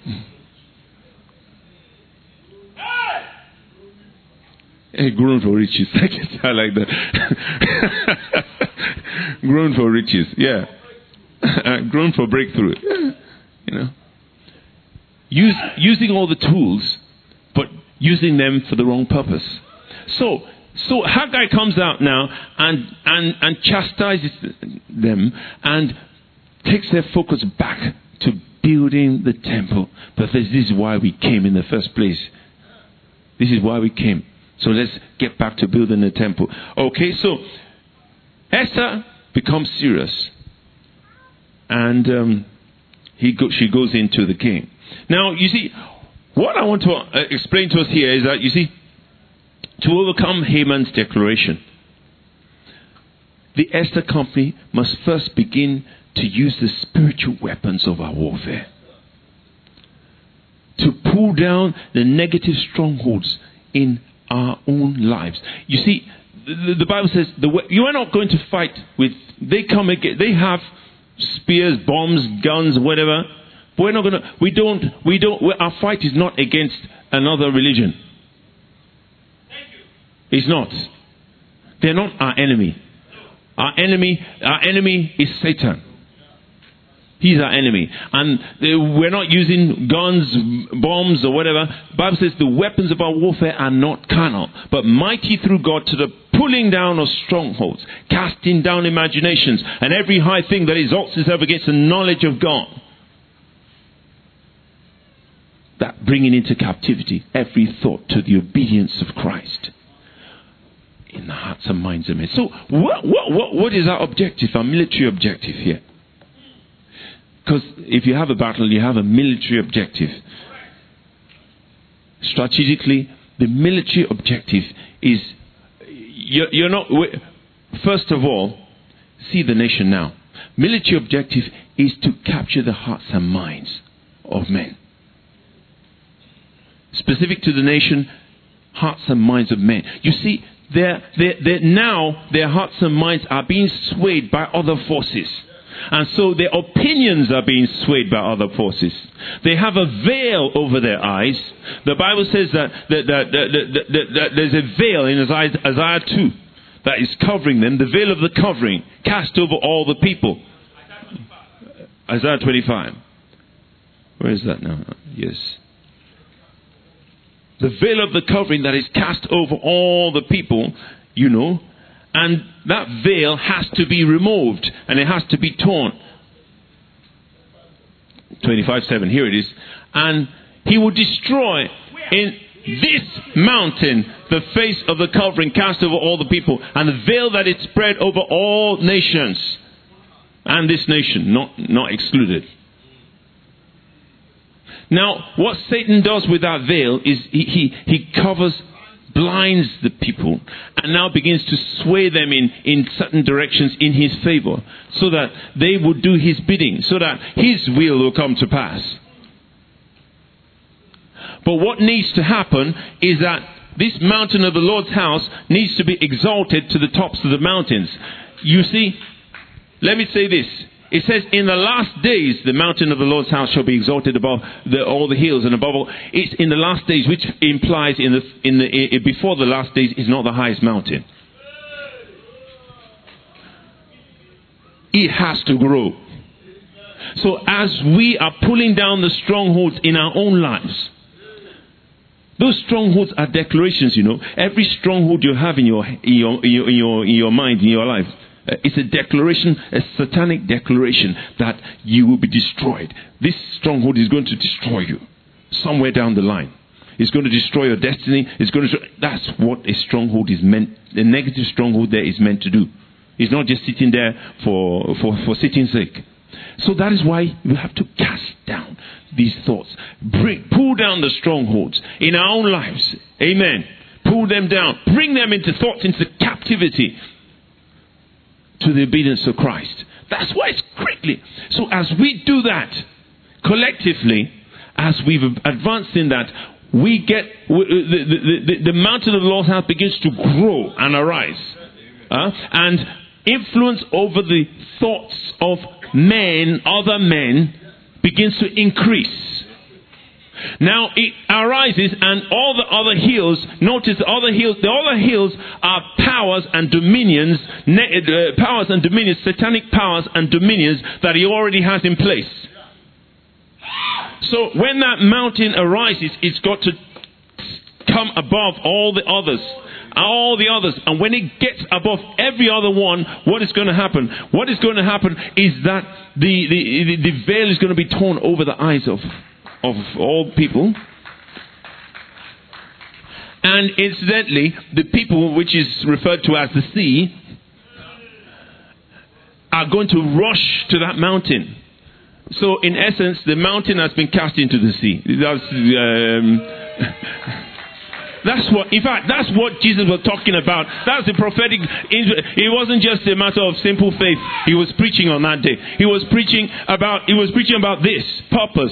Hey, groan for riches. I like that. Groan for riches. Yeah. Groan for breakthrough. Yeah. You know. Use, using all the tools, but using them for the wrong purpose. So, So Haggai comes out now and, and, and chastises them and takes their focus back to building the temple. But this is why we came in the first place. This is why we came. So let's get back to building the temple. Okay, so Esther becomes serious. And um, he go, she goes into the king. Now, you see, what I want to uh, explain to us here is that, you see, to overcome Haman's declaration, the Esther company must first begin to use the spiritual weapons of our warfare to pull down the negative strongholds in our own lives. You see, the, the Bible says the, you are not going to fight with. They come again. They have spears, bombs, guns, whatever. But we're not going to. We don't. We don't. Our fight is not against another religion. It's not. They're not our enemy. Our enemy, our enemy is Satan. He's our enemy. And we're not using guns, bombs, or whatever. The Bible says the weapons of our warfare are not carnal, but mighty through God to the pulling down of strongholds, casting down imaginations, and every high thing that exalts itself against the knowledge of God. That bringing into captivity every thought to the obedience of Christ. In the hearts and minds of men. So what, what, what, what is our objective, our military objective here? Because if you have a battle, you have a military objective. Strategically, the military objective is, you're, you're not, first of all, see the nation now. Military objective is to capture the hearts and minds of men. Specific to the nation, hearts and minds of men. You see, They're, they're, they're now their hearts and minds are being swayed by other forces. And so their opinions are being swayed by other forces. They have a veil over their eyes. The Bible says that, that, that, that, that, that, that there's a veil in Isaiah, Isaiah two that is covering them. The veil of the covering cast over all the people. Isaiah twenty-five. Where is that now? Yes. The veil of the covering that is cast over all the people, you know, and that veil has to be removed and it has to be torn. twenty-five seven, here it is. And he will destroy in this mountain the face of the covering cast over all the people, and the veil that is spread over all nations, and this nation, not, not excluded. Now, what Satan does with that veil is he, he, he covers, blinds the people, and now begins to sway them in, in certain directions in his favor, so that they would do his bidding, so that his will will come to pass. But what needs to happen is that this mountain of the Lord's house needs to be exalted to the tops of the mountains. You see, let me say this. It says, in the last days, the mountain of the Lord's house shall be exalted above the, all the hills, and above all. It's in the last days, which implies in the in the in, before the last days is not the highest mountain. It has to grow. So as we are pulling down the strongholds in our own lives, those strongholds are declarations. You know, every stronghold you have in your in your in your in your, in your mind, in your life. Uh, it's a declaration, a satanic declaration that you will be destroyed. This stronghold is going to destroy you somewhere down the line. It's going to destroy your destiny. It's going to. That's what a stronghold is meant. A negative stronghold there is meant to do. He's not just sitting there for, for, for sitting sake. So that is why we have to cast down these thoughts. Bring, pull down the strongholds in our own lives. Amen. Pull them down. Bring them into thoughts, into captivity to the obedience of Christ. That's why it's greatly. So as we do that, collectively, as we've advanced in that, we get, the, the, the, the mountain of the Lord's house begins to grow and arise. Uh, and influence over the thoughts of men, other men, begins to increase. Now it arises, and all the other hills, notice the other hills, the other hills are powers and dominions, uh, powers and dominions, satanic powers and dominions that he already has in place. So when that mountain arises, it's got to come above all the others. All the others. And when it gets above every other one, what is going to happen? What is going to happen is that the, the, the, the veil is going to be torn over the eyes of, of all people. And incidentally, the people, which is referred to as the sea, are going to rush to that mountain. So in essence, the mountain has been cast into the sea. That's... Um, That's what, in fact, that's what Jesus was talking about. That's the prophetic. It wasn't just a matter of simple faith. He was preaching on that day. He was preaching about, he was preaching about this purpose.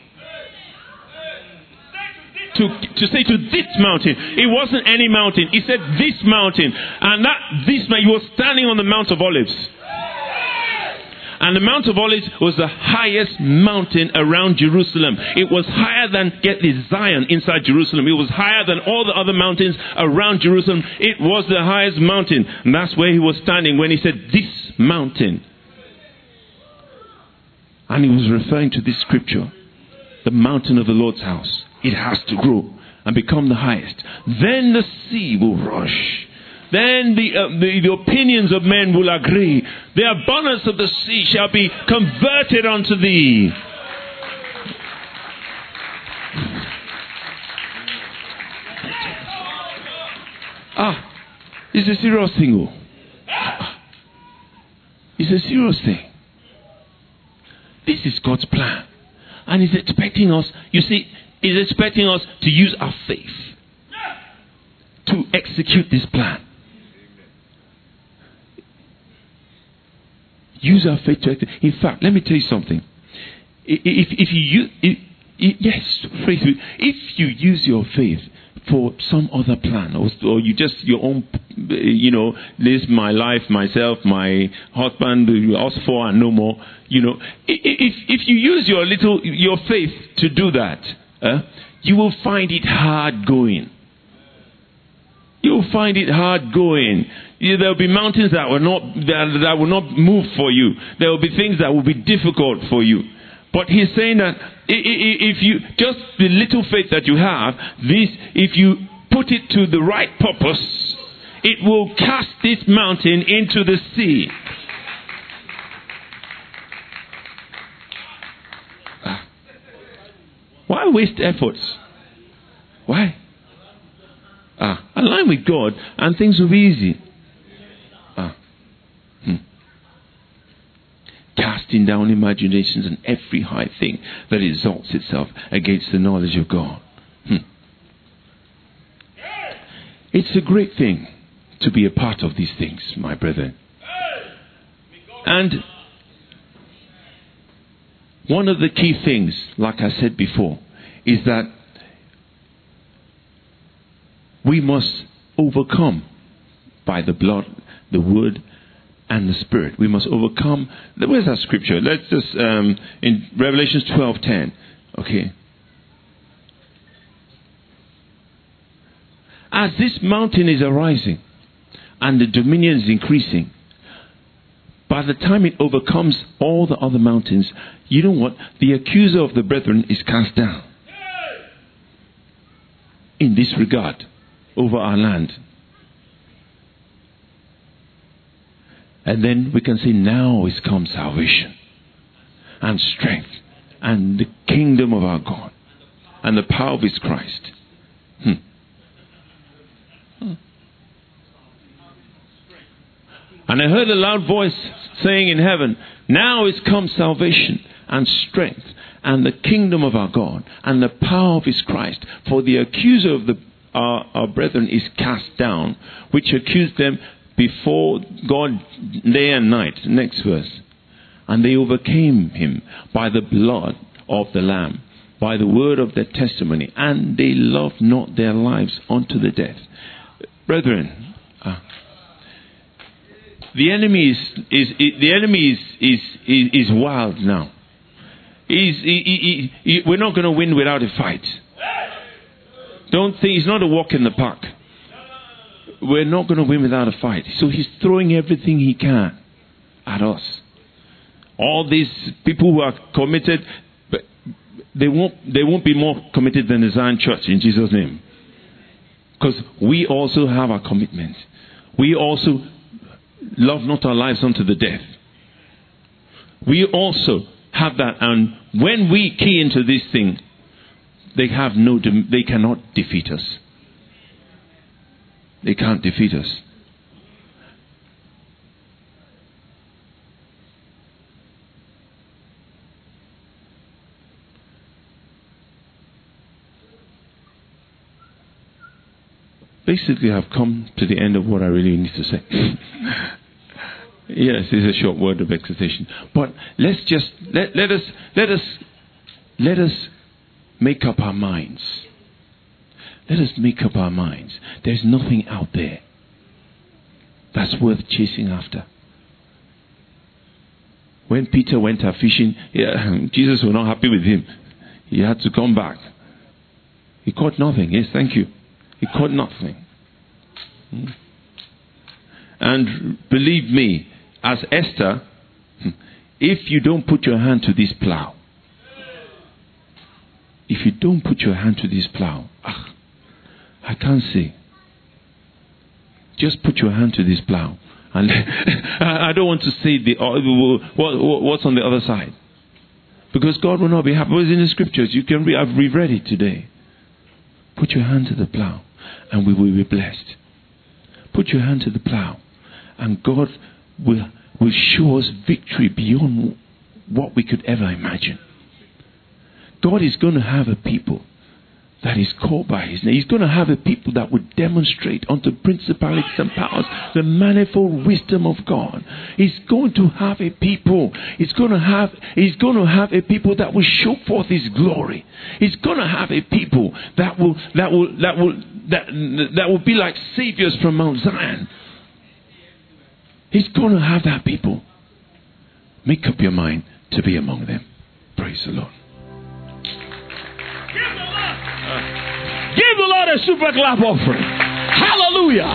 To, to say to this mountain. It wasn't any mountain. He said this mountain. And that, this man, he was standing on the Mount of Olives. And the Mount of Olives was the highest mountain around Jerusalem. It was higher than, get this, Zion inside Jerusalem. It was higher than all the other mountains around Jerusalem. It was the highest mountain. And that's where he was standing when he said, this mountain. And he was referring to this scripture. The mountain of the Lord's house. It has to grow and become the highest. Then the sea will rush. Then the, uh, the, the opinions of men will agree. The abundance of the sea shall be converted unto thee. Ah, it's a serious thing. Oh. It's a serious thing. This is God's plan. And He's expecting us, you see, He's expecting us to use our faith to execute this plan. Use our faith to execute. In fact, let me tell you something. If, if you use, if, if, yes, faith, if you use your faith for some other plan, or, or you just your own, you know, this my life, myself, my husband, us four and no more. You know, if if you use your little your faith to do that, uh, you will find it hard going. You will find it hard going. There will be mountains that will not that, that will not move for you. There will be things that will be difficult for you. But he's saying that if you just the little faith that you have, this if you put it to the right purpose, it will cast this mountain into the sea. Why waste efforts? Why? Ah, align with God and things will be easy. Ah. Hmm. Casting down imaginations and every high thing that exalts itself against the knowledge of God. Hmm. It's a great thing to be a part of these things, my brethren. And one of the key things, like I said before, is that we must overcome by the blood, the word, and the spirit. We must overcome. Where's that scripture? Let's just um, in Revelation twelve ten. Okay. As this mountain is arising and the dominion is increasing, by the time it overcomes all the other mountains, you know what? The accuser of the brethren is cast down. In this regard, over our land. And then we can say, now is come salvation and strength and the kingdom of our God and the power of His Christ. Hmm. Hmm. And I heard a loud voice saying in heaven, now is come salvation and strength and the kingdom of our God and the power of his Christ. For the accuser of the, our, our brethren is cast down, which accused them before God day and night. Next verse. And they overcame him by the blood of the Lamb, by the word of their testimony, and they loved not their lives unto the death. Brethren, uh, the enemy is, is, is the enemy is is is, is wild now. He's, he, he, he, we're not going to win without a fight. Don't think it's not a walk in the park. We're not going to win without a fight. So he's throwing everything he can at us. All these people who are committed, but they won't they won't be more committed than the Zion Church in Jesus' name. Because we also have our commitment. We also love not our lives unto the death. We also have that, and when we key into this thing, they have no they cannot defeat us. They can't defeat us. Basically, I've come to the end of what I really need to say. Yes, it's a short word of exhortation. But let's just let, let us let us let us make up our minds. Let us make up our minds. There's nothing out there that's worth chasing after. When Peter went out fishing, yeah, Jesus was not happy with him. He had to come back. He caught nothing. Yes, thank you. He caught nothing. And believe me, as Esther, if you don't put your hand to this plow, if you don't put your hand to this plow, ah, I can't say. Just put your hand to this plow. And I don't want to say the what, what's on the other side. Because God will not be happy. It's in the scriptures. You can read, I've reread it today. Put your hand to the plow and we will be blessed. Put your hand to the plow and God will, will show us victory beyond what we could ever imagine. God is going to have a people that is called by his name. He's going to have a people that would demonstrate unto principalities and powers the manifold wisdom of God. He's going to have a people. He's going to have, he's going to have a people that will show forth his glory. He's going to have a people that will, that will, that will, that, that will be like saviors from Mount Zion. He's going to have that people. Make up your mind to be among them. Praise the Lord. Give the Lord a super clap offering. Hallelujah.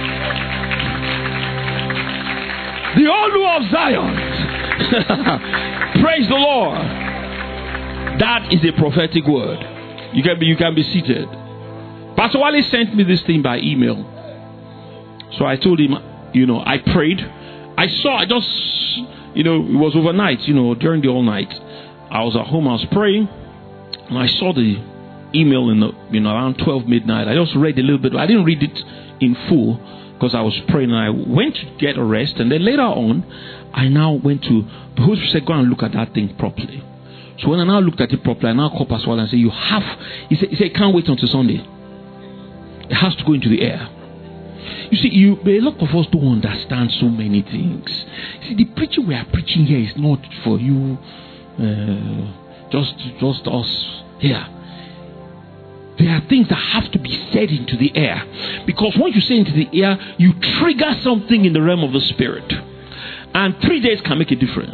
The Olu of Zion. Praise the Lord. That is a prophetic word. You can be, you can be seated. Pastor Wale sent me this thing by email. So I told him, you know, I prayed. I saw, I just, you know, it was overnight, you know, during the all night. I was at home, I was praying, and I saw the email in the, you know, around twelve midnight. I just read a little bit. I didn't read it in full because I was praying, and I went to get a rest, and then later on I now went to the Holy Spirit said, go and look at that thing properly. So when I now looked at it properly, I now called Pastor Wale and said, you have, he said, he said, can't wait until Sunday. It has to go into the air. You see, you, a lot of us don't understand so many things. See, the preaching we are preaching here is not for you, uh, just, just us here. There are things that have to be said into the air. Because once you say into the air, you trigger something in the realm of the spirit. And three days can make a difference.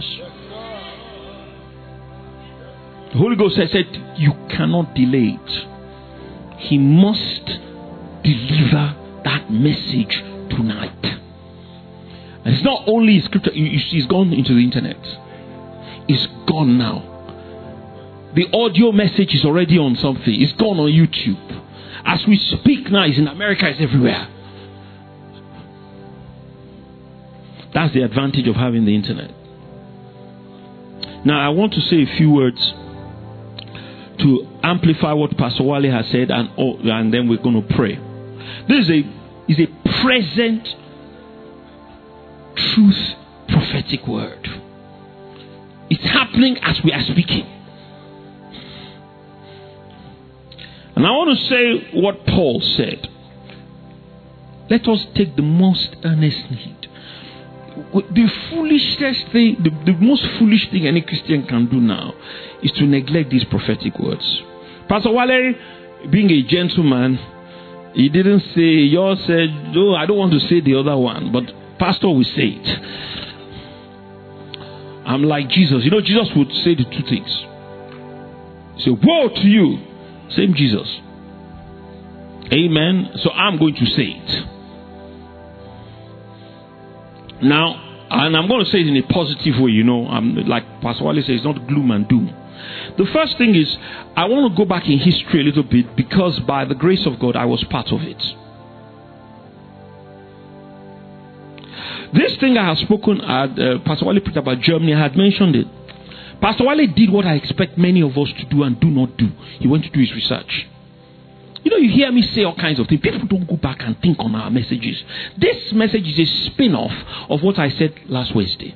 The Holy Ghost has said, you cannot delay it. He must deliver that message tonight. And it's not only scripture, it's gone into the internet. It's gone now. The audio message is already on something. It's gone on YouTube. As we speak now, it's in America, it's everywhere. That's the advantage of having the internet. Now, I want to say a few words to amplify what Pastor Wale has said, and, oh, and then we're going to pray. This is a, is a present truth prophetic word. It's happening as we are speaking. And I want to say what Paul said. Let us take the most earnest need. The foolishest thing, the, the most foolish thing any Christian can do now is to neglect these prophetic words. Pastor Wale, being a gentleman, he didn't say, yours said, no, I don't want to say the other one, but Pastor will say it. I'm like Jesus. You know, Jesus would say the two things. He said, woe to you. Same Jesus. Amen. So I'm going to say it. Now, and I'm going to say it in a positive way, you know. I'm like Pastor Wale says, it's not gloom and doom. The first thing is, I want to go back in history a little bit because by the grace of God, I was part of it. This thing I have spoken at, uh, Pastor Wale preached about Germany, I had mentioned it. Pastor Wale did what I expect many of us to do and do not do. He went to do his research. You know, you hear me say all kinds of things. People don't go back and think on our messages. This message is a spin-off of what I said last Wednesday.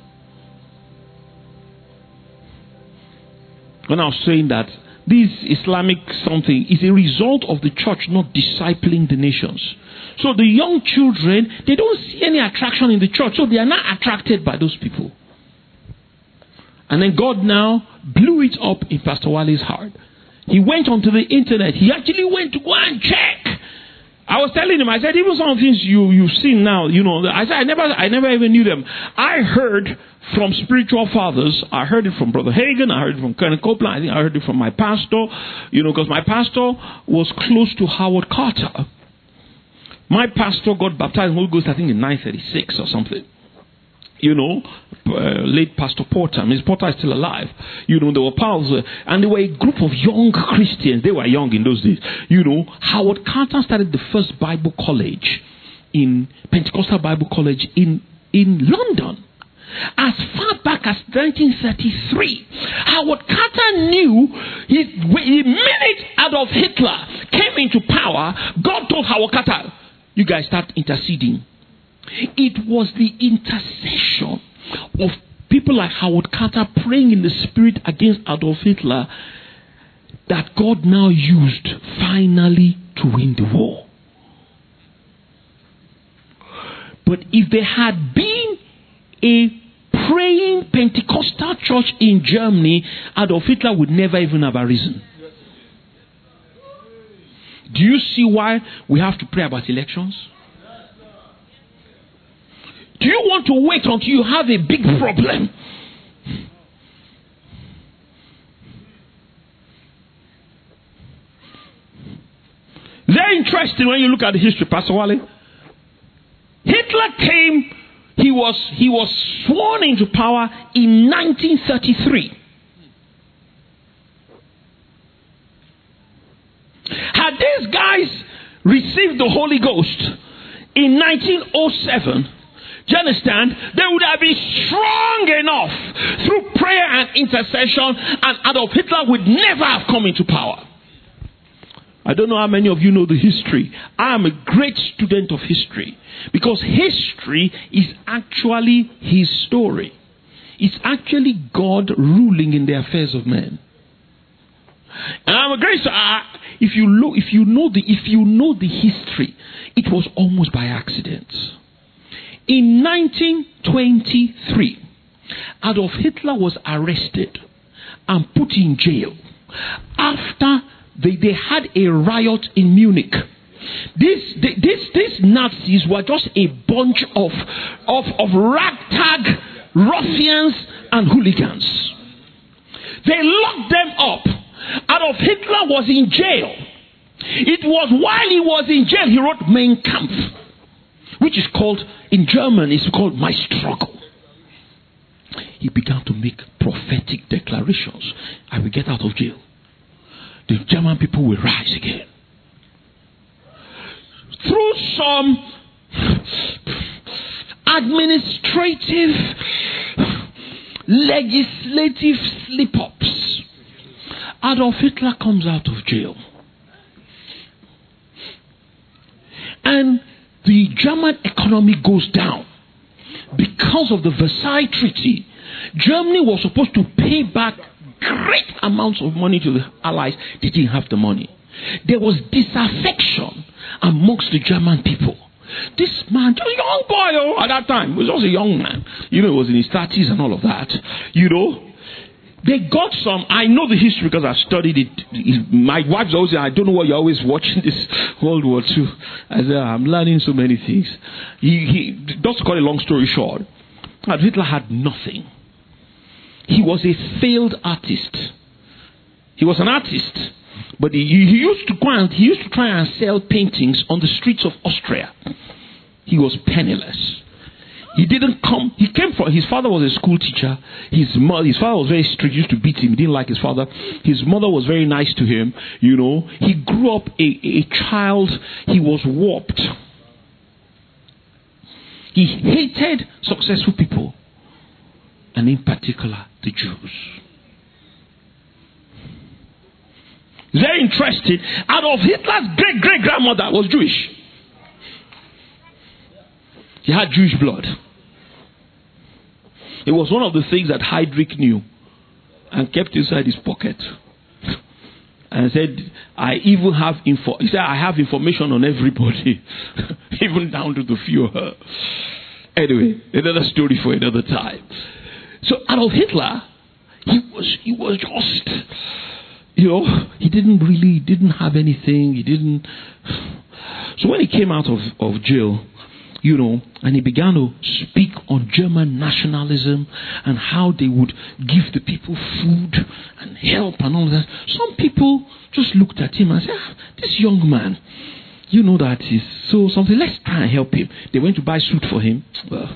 When I was saying that this Islamic something is a result of the church not discipling the nations. So the young children, they don't see any attraction in the church. So they are not attracted by those people. And then God now blew it up in Pastor Wale's heart. He went onto the internet. He actually went to go and check. I was telling him, I said, even some of the things you, you've seen now, you know, I said, I never, I never even knew them. I heard from spiritual fathers. I heard it from Brother Hagin. I heard it from Kenneth Copeland. I think I heard it from my pastor, you know, because my pastor was close to Howard Carter. My pastor got baptized in the Holy Ghost, I think, in nineteen thirty-six or something. You know, uh, late Pastor Porter. Mister Porter is still alive. You know, there were pals, uh, and they were a group of young Christians. They were young in those days. You know, Howard Carter started the first Bible college in Pentecostal Bible College in, in London. As far back as nineteen thirty-three, Howard Carter knew he, the minute Adolf Hitler came into power, God told Howard Carter, you guys start interceding. It was the intercession of people like Howard Carter praying in the spirit against Adolf Hitler that God now used finally to win the war. But if there had been a praying Pentecostal church in Germany, Adolf Hitler would never even have arisen. Do you see why we have to pray about elections? Do you want to wait until you have a big problem? Very interesting when you look at the history, Pastor Wale. Hitler came, he was, he was sworn into power in nineteen thirty-three. Had these guys received the Holy Ghost in nineteen oh seven, do you understand? They would have been strong enough through prayer and intercession, and Adolf Hitler would never have come into power. I don't know how many of you know the history. I am a great student of history because history is actually his story. It's actually God ruling in the affairs of men. And I'm a great uh, if you look, if you know the if you know the history, it was almost by accident. In nineteen twenty-three, Adolf Hitler was arrested and put in jail after they, they had a riot in Munich. This, this, these Nazis were just a bunch of, of, of ragtag ruffians and hooligans. They locked them up. Adolf Hitler was in jail. It was while he was in jail he wrote Mein Kampf, which is called, in German, it's called My Struggle. He began to make prophetic declarations. I will get out of jail. The German people will rise again. Through some administrative, legislative slip-ups, Adolf Hitler comes out of jail. And the German economy goes down. because of the Versailles Treaty, Germany was supposed to pay back great amounts of money to the Allies. They didn't have the money. There was disaffection amongst the German people. This man, just a young boy, oh, at that time, was also a young man. You know, he was in his thirties and all of that. You know, they got some. I know the history because I've studied it. My wife's always saying, I don't know why you're always watching this World War Two. I said, I'm learning so many things. He, he, just to cut a long story short, Hitler had nothing. He was a failed artist. He was an artist, but he, he used to go and he used to try and sell paintings on the streets of Austria. He was penniless. He didn't come. He came from his father was a school teacher. His mother, his father was very strict. He used to beat him. He didn't like his father. His mother was very nice to him. You know, he grew up a, a child. He was warped. He hated successful people, and in particular the Jews. Very interesting. Adolf Hitler's great great grandmother was Jewish. He had Jewish blood. It was one of the things that Heydrich knew and kept inside his pocket. And said, I even have info. He said, I have information on everybody, even down to the Führer. Anyway, another story for another time. So Adolf Hitler, he was he was just, you know, he didn't really didn't have anything. He didn't. So when he came out of, of jail, you know, and he began to speak on German nationalism and how they would give the people food and help and all that. Some people just looked at him and said, ah, this young man, you know that he's so something, let's try and help him. They went to buy suit for him. Well,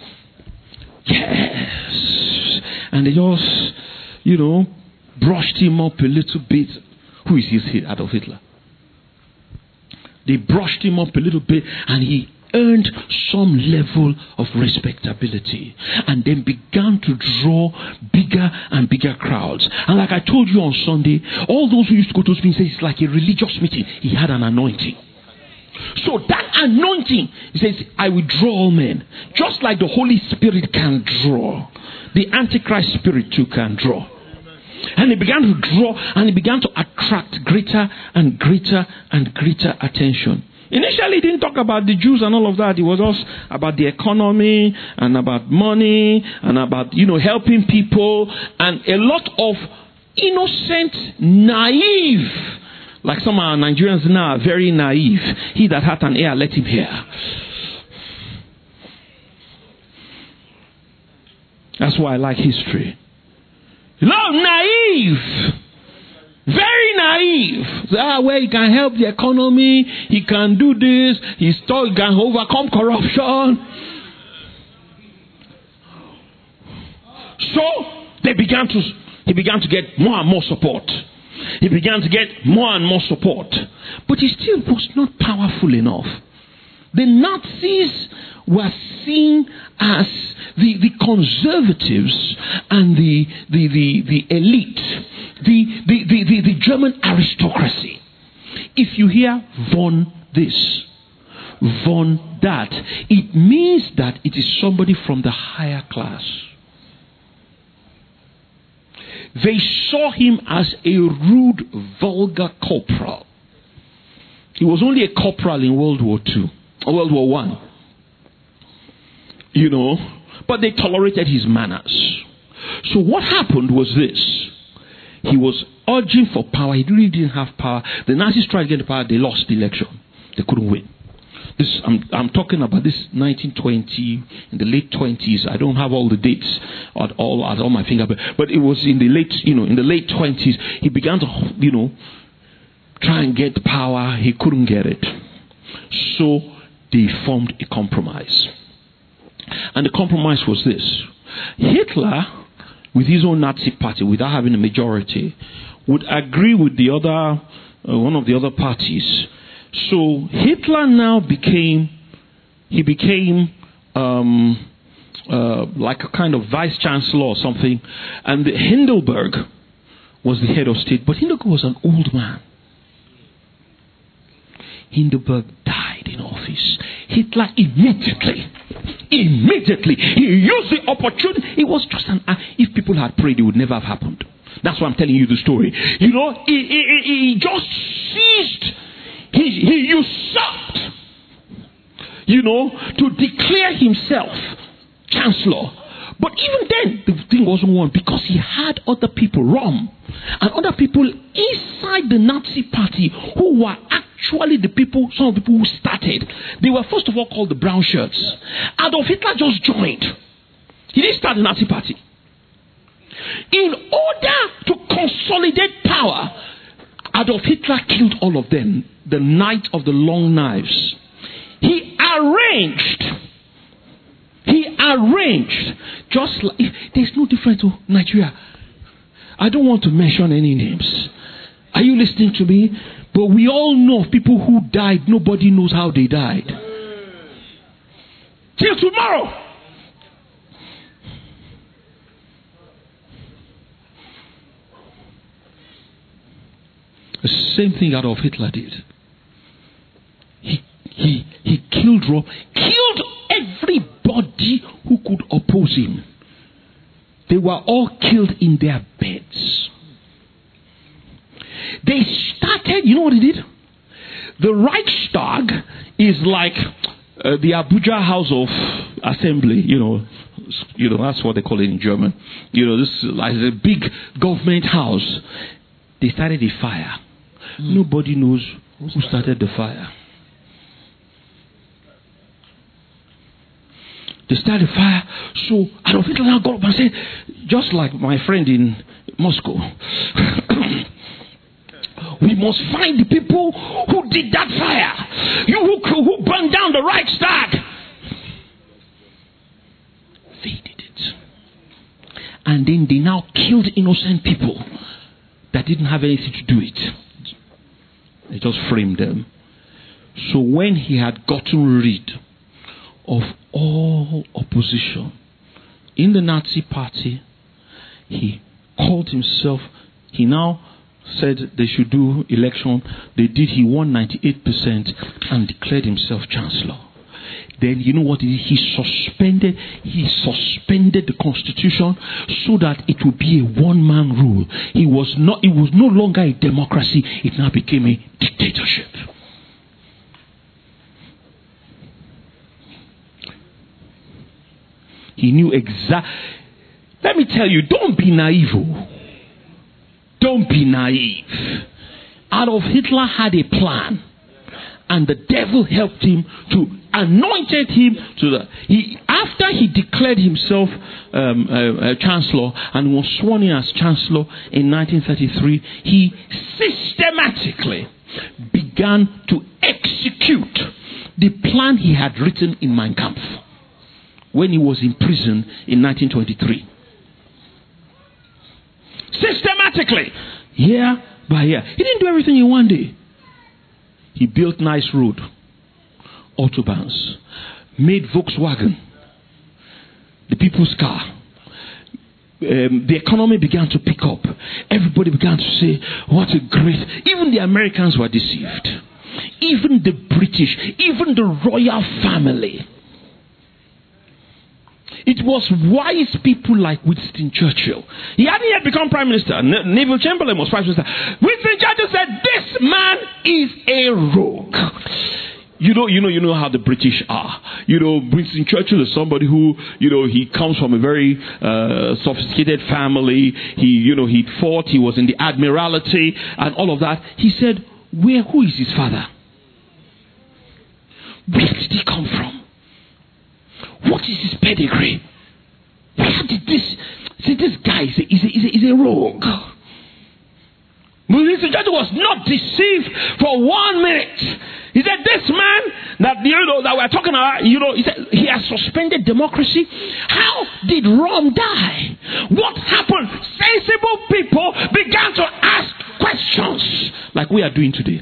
yes. And they just, you know, brushed him up a little bit. Who is this here? Adolf Hitler. They brushed him up a little bit and he earned some level of respectability and then began to draw bigger and bigger crowds. And like I told you on Sunday, all those who used to go to those meetings, it's like a religious meeting. He had an anointing. So that anointing, he says, I will draw all men. Just like the Holy Spirit can draw, the Antichrist spirit too can draw. And he began to draw and he began to attract greater and greater and greater attention. Initially, he didn't talk about the Jews and all of that. It was just about the economy and about money and about, you know, helping people and a lot of innocent, naive, like some of our Nigerians now are very naive. He that hath an ear, let him hear. That's why I like history. Love, naive. Very naive. Ah, well, he can help the economy. He can do this. He's told he can overcome corruption. So they began to. He began to get more and more support. He began to get more and more support, but he still was not powerful enough. The Nazis were seen as the, the conservatives and the the, the, the elite, the, the, the, the, the German aristocracy. If you hear von this, von that, it means that it is somebody from the higher class. They saw him as a rude, vulgar corporal. He was only a corporal in World War Two, or World War One. You know, but they tolerated his manners. So what happened was this. He was urging for power. He really didn't have power. The Nazis tried to get the power. They lost the election. They couldn't win. This I'm, I'm talking about this nineteen twenty, in the late twenties. I don't have all the dates at all at all my finger, but, but it was in the late, you know, in the late twenties. He began to, you know, try and get power. He couldn't get it. So they formed a compromise. And the compromise was this. Hitler, with his own Nazi party, without having a majority, would agree with the other, uh, one of the other parties. So Hitler now became, he became um, uh, like a kind of vice chancellor or something. And Hindenburg was the head of state. But Hindenburg was an old man. Hindenburg died in office. Hitler immediately, immediately. He used the opportunity. It was just an act. If people had prayed, it would never have happened. That's why I'm telling you the story. You know, he, he, he just seized. He, he usurped, you know, to declare himself chancellor. But even then, the thing wasn't won because he had other people, Rome, and other people inside the Nazi party who were actually the people, some of the people who started. They were first of all called the brown shirts. Adolf Hitler just joined. He didn't start the Nazi party. In order to consolidate power, Adolf Hitler killed all of them. The night of the long knives. He arranged. He arranged. Just like, there's no difference to Nigeria. I don't want to mention any names. Are you listening to me? But we all know of people who died. Nobody knows how they died. Till tomorrow. The same thing Adolf Hitler did. He he he killed Rome, killed everybody who could oppose him. They were all killed in their beds. They started, you know what they did? The Reichstag is like uh, the Abuja House of Assembly, you know. You know, that's what they call it in German. You know, this is like a big government house. They started a fire. Mm. Nobody knows who started the fire. They started a fire. So Adolf Hitler now got up and said, just like my friend in Moscow, we must find the people who did that fire. You who, who burned down the Reichstag. They did it. And then they now killed innocent people that didn't have anything to do with it. They just framed them. So when he had gotten rid of all opposition in the Nazi party, he called himself, he now said they should do election. They did, he won ninety-eight percent and declared himself chancellor. Then you know what he did? He suspended, he suspended the constitution so that it would be a one-man rule. He was not, it was no longer a democracy, it now became a dictatorship. He knew exactly. Let me tell you, don't be naive. Don't be naive. Adolf Hitler had a plan. And the devil helped him to anointed him to the. He after he declared himself um, uh, uh, chancellor and was sworn in as chancellor in nineteen thirty-three, he systematically began to execute the plan he had written in Mein Kampf when he was in prison in nineteen twenty-three. Systematically, year by year, he didn't do everything in one day. He built nice road, autobahns, made Volkswagen the people's car. Um, the economy began to pick up. Everybody began to say, what a great... Even the Americans were deceived. Even the British, even the royal family. It was wise people like Winston Churchill. He hadn't yet become prime minister. Ne- Neville Chamberlain was prime minister. Winston Churchill said, this man is a rogue. You know, you know, you know how the British are. You know, Winston Churchill is somebody who, you know, he comes from a very uh, sophisticated family. He, you know, he fought. He was in the Admiralty and all of that. He said, where? Who is his father? Where did he come from? What is his pedigree? Where did this... See, this guy is a, is a, is a, is a rogue. Winston Churchill was not deceived for one minute. He said, this man that, you know, that we're talking about, you know, he said, he has suspended democracy. How did Rome die? What happened? Sensible people began to ask questions like we are doing today.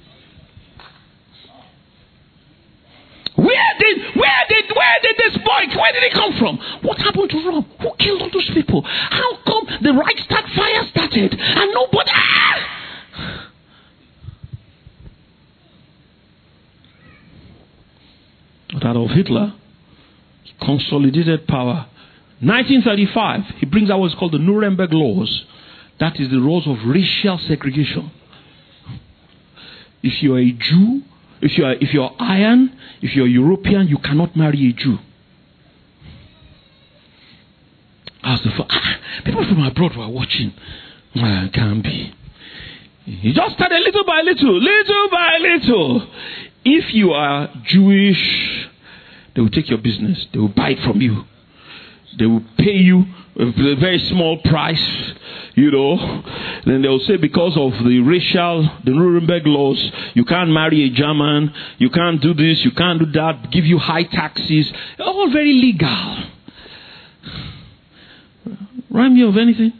Where did, where did, where did this boy, where did he come from? What happened to Rome? Who killed all those people? How come the Reichstag fire started and nobody... Ah! But Adolf Hitler Consolidated power. nineteen thirty-five, he brings out what's called the Nuremberg laws. That is the laws of racial segregation. If you are a Jew, if you are if you are Iron, if you are European, you cannot marry a Jew. As the ah, people from abroad were watching. Ah, can't be. He just started little by little, little by little. If you are Jewish, they will take your business. They will buy it from you. They will pay you a very small price, you know. Then they will say because of the racial, the Nuremberg laws, you can't marry a German, you can't do this, you can't do that, give you high taxes. All very legal. Remind me of anything?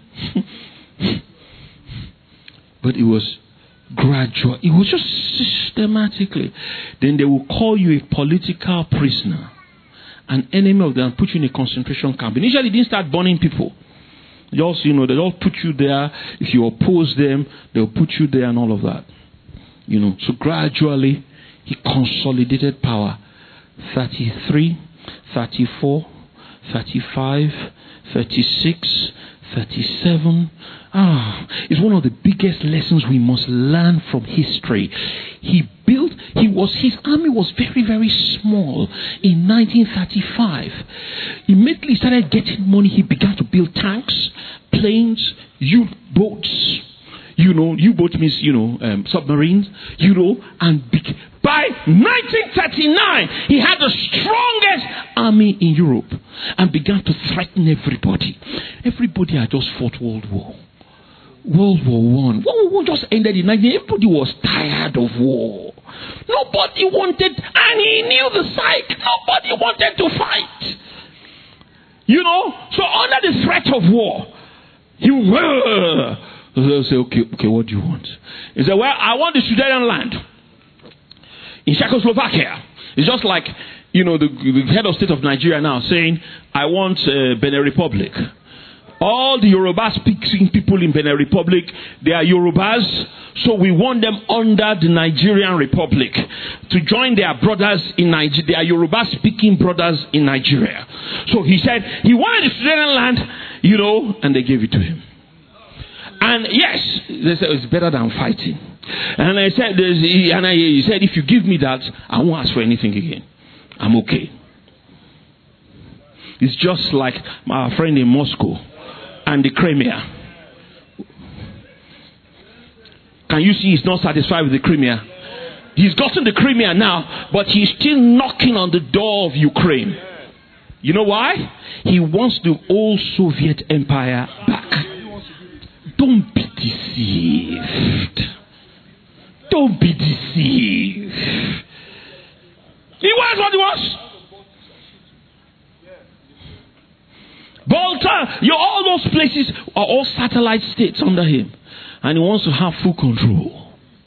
But it was gradual. It was just systematically. Then they will call you a political prisoner, an enemy of them, and put you in a concentration camp. Initially, they didn't start burning people. Just, you know, they all put you there. If you oppose them, they'll put you there and all of that. You know, so gradually, he consolidated power. thirty-three, thirty-four, thirty-five, thirty-six, thirty-seven. Ah, it's one of the biggest lessons we must learn from history. He built, he was, his army was very, very small in nineteen thirty-five. Immediately started getting money. He began to build tanks, planes, U-boats. You know, U-boat means, you know, um, submarines, you know, and big. By nineteen thirty-nine, he had the strongest army in Europe and began to threaten everybody. Everybody had just fought World War. World War One. World War just ended in nineteen. Everybody was tired of war. Nobody wanted, and he knew the site. Nobody wanted to fight. You know, so under the threat of war, he will uh, say, okay, okay, what do you want? He said, well, I want the Sudeten land in Czechoslovakia. It's just like, you know, the, the head of state of Nigeria now saying, I want uh, Benin Republic. All the Yoruba speaking people in Benin Republic, they are Yorubas, so we want them under the Nigerian Republic to join their brothers in Nigeria, their Yoruba speaking brothers in Nigeria. So he said he wanted the Sudeten land, you know, and they gave it to him. And yes, they said it's better than fighting. And I said, and I, he said, if you give me that, I won't ask for anything again. I'm okay. It's just like my friend in Moscow and the Crimea. Can you see he's not satisfied with the Crimea? He's gotten the Crimea now, but he's still knocking on the door of Ukraine. You know why? He wants the old Soviet Empire back. Don't be deceived. Don't be deceived. He wants what he wants. Balta, you all those places are all satellite states under him. And he wants to have full control.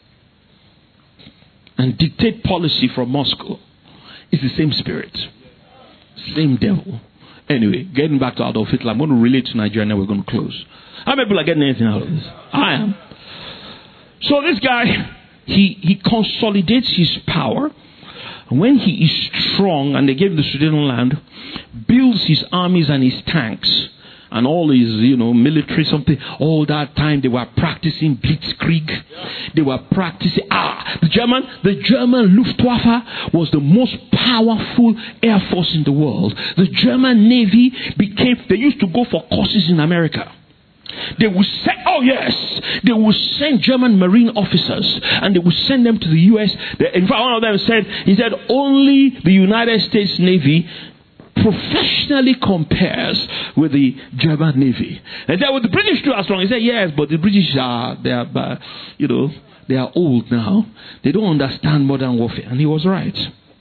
And dictate policy from Moscow. It's the same spirit. Same devil. Anyway, getting back to Adolf Hitler, I'm going to relate to Nigeria and then we're going to close. How many people are getting anything out of this? I am. So this guy, he, he consolidates his power. And when he is strong, and they gave him the Sudeten land, builds his armies and his tanks, and all his, you know, military something. All that time they were practicing blitzkrieg. They were practicing. Ah, the German, the German Luftwaffe was the most powerful air force in the world. The German Navy became. They used to go for courses in America. They would send, oh yes, they would send German Marine officers and they would send them to the U S. In fact, one of them said, he said, only the United States Navy professionally compares with the German Navy. And then, would the British do as long? He said, yes, but the British are, they are, uh, you know, they are old now. They don't understand modern warfare. And he was right.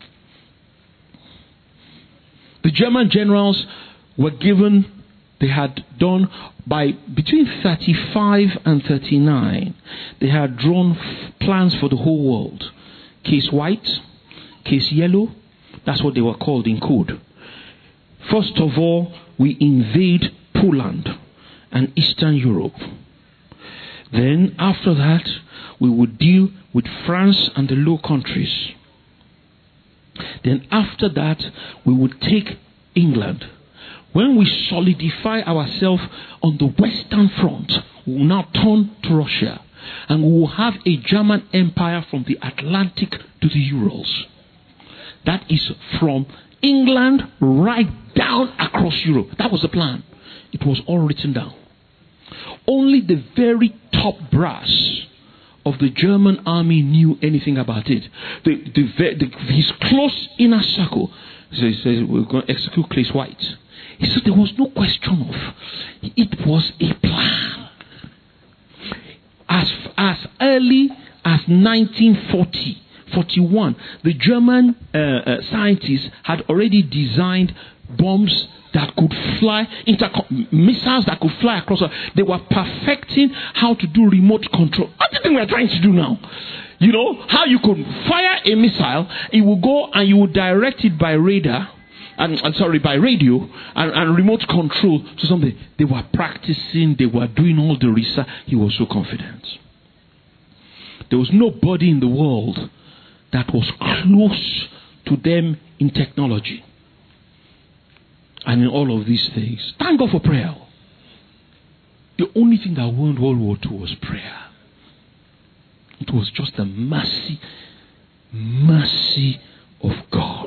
The German generals were given, they had done, by between thirty-five and thirty-nine, they had drawn f- plans for the whole world. Case white, case yellow, that's what they were called in code. First of all, we invade Poland and Eastern Europe. Then, after that, we would deal with France and the Low Countries. Then, after that, we would take England, when we solidify ourselves on the Western Front, we will now turn to Russia. And we will have a German empire from the Atlantic to the Urals. That is from England right down across Europe. That was the plan. It was all written down. Only the very top brass of the German army knew anything about it. The, the, the, his close inner circle says, says we're going to execute Claes White. He said there was no question of it was a plan. As, as early as nineteen forty, forty-one, the German uh, uh, scientists had already designed bombs that could fly, interco- missiles that could fly across. They were perfecting how to do remote control. What do you think we're trying to do now? You know, how you could fire a missile, it will go and you will direct it by radar, and, and sorry, by radio, and, and remote control to something. They were practicing, they were doing all the research. He was so confident. There was nobody in the world that was close to them in technology. And in all of these things. Thank God for prayer. The only thing that won World War Two was prayer. It was just the mercy, mercy of God.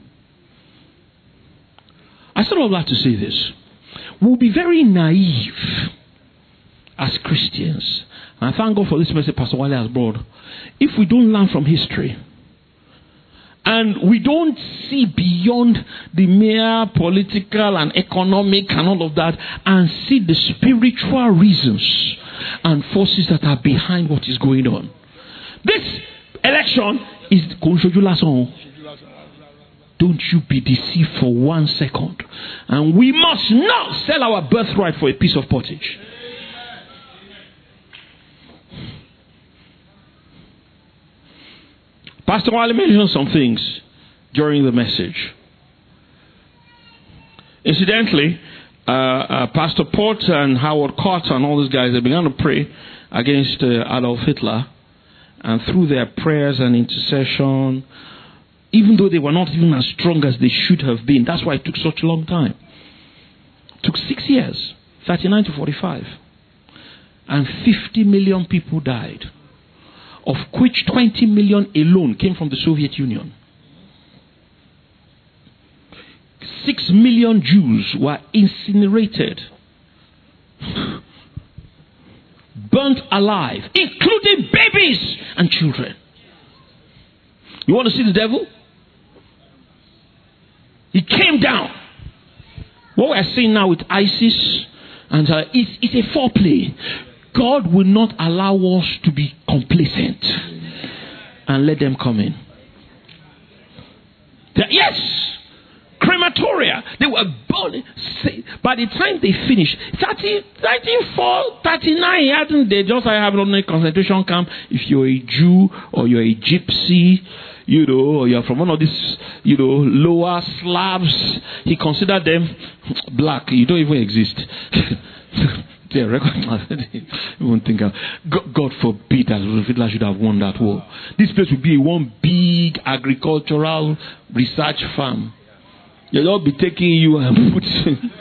I said all that to say this. We'll be very naive as Christians. And I thank God for this message Pastor Wale has brought. If we don't learn from history, and we don't see beyond the mere political and economic and all of that, and see the spiritual reasons and forces that are behind what is going on. This election is don't you be deceived for one second. And we must not sell our birthright for a piece of pottage. Pastor Wale mentioned some things during the message. Incidentally, uh, uh, Pastor Porter and Howard Carter and all these guys, they began to pray against uh, Adolf Hitler. And through their prayers and intercession, even though they were not even as strong as they should have been, that's why it took such a long time. It took six years, thirty-nine to forty-five. And fifty million people died, of which twenty million alone came from the Soviet Union. Six million Jews were incinerated, burnt alive, including babies and children. You want to see the devil? He came down. What we're seeing now with ISIS, and uh, it's, it's a foreplay. God will not allow us to be complacent and let them come in. They're, yes, crematoria. They were born. By the time they finished, thirty, thirty-four, thirty-nine, hadn't they just have on a concentration camp? If you're a Jew or you're a gypsy, you know, or you're from one of these, you know, lower Slavs, he considered them black. You don't even exist. Yeah, recognize. Won't think of, God, God forbid that Hitler should have won that war. This place would be one big agricultural research farm. They'll all be taking you and put.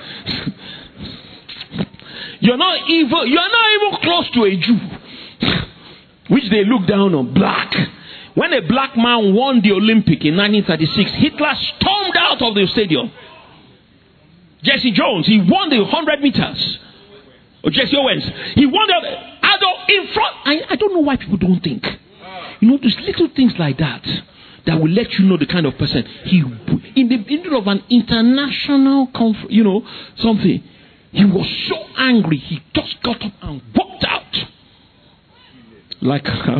You're not even. You're not even close to a Jew, which they look down on. Black. When a black man won the Olympic in nineteen thirty-six, Hitler stormed out of the stadium. Jesse Jones, he won the hundred meters. Or Jesse Owens, he won the Adolf in front. I, I don't know why people don't think. You know, there's little things like that that will let you know the kind of person he. In the middle of an international conference, you know, something, he was so angry, he just got up and walked out. Like. Uh,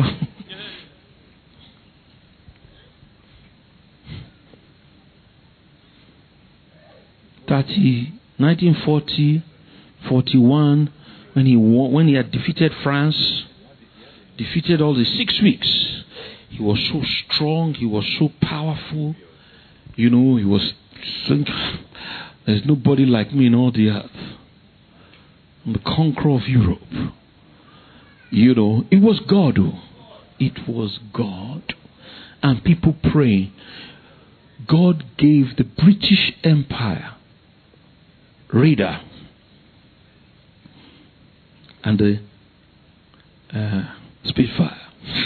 thirty, nineteen forty, forty-one, when he won, when he had defeated France, defeated all the six weeks, he was so strong, he was so powerful, you know, he was saying, there's nobody like me in all the earth. I'm the conqueror of Europe. You know, it was God. Oh. It was God. And people pray. God gave the British Empire radar and the uh, Spitfire.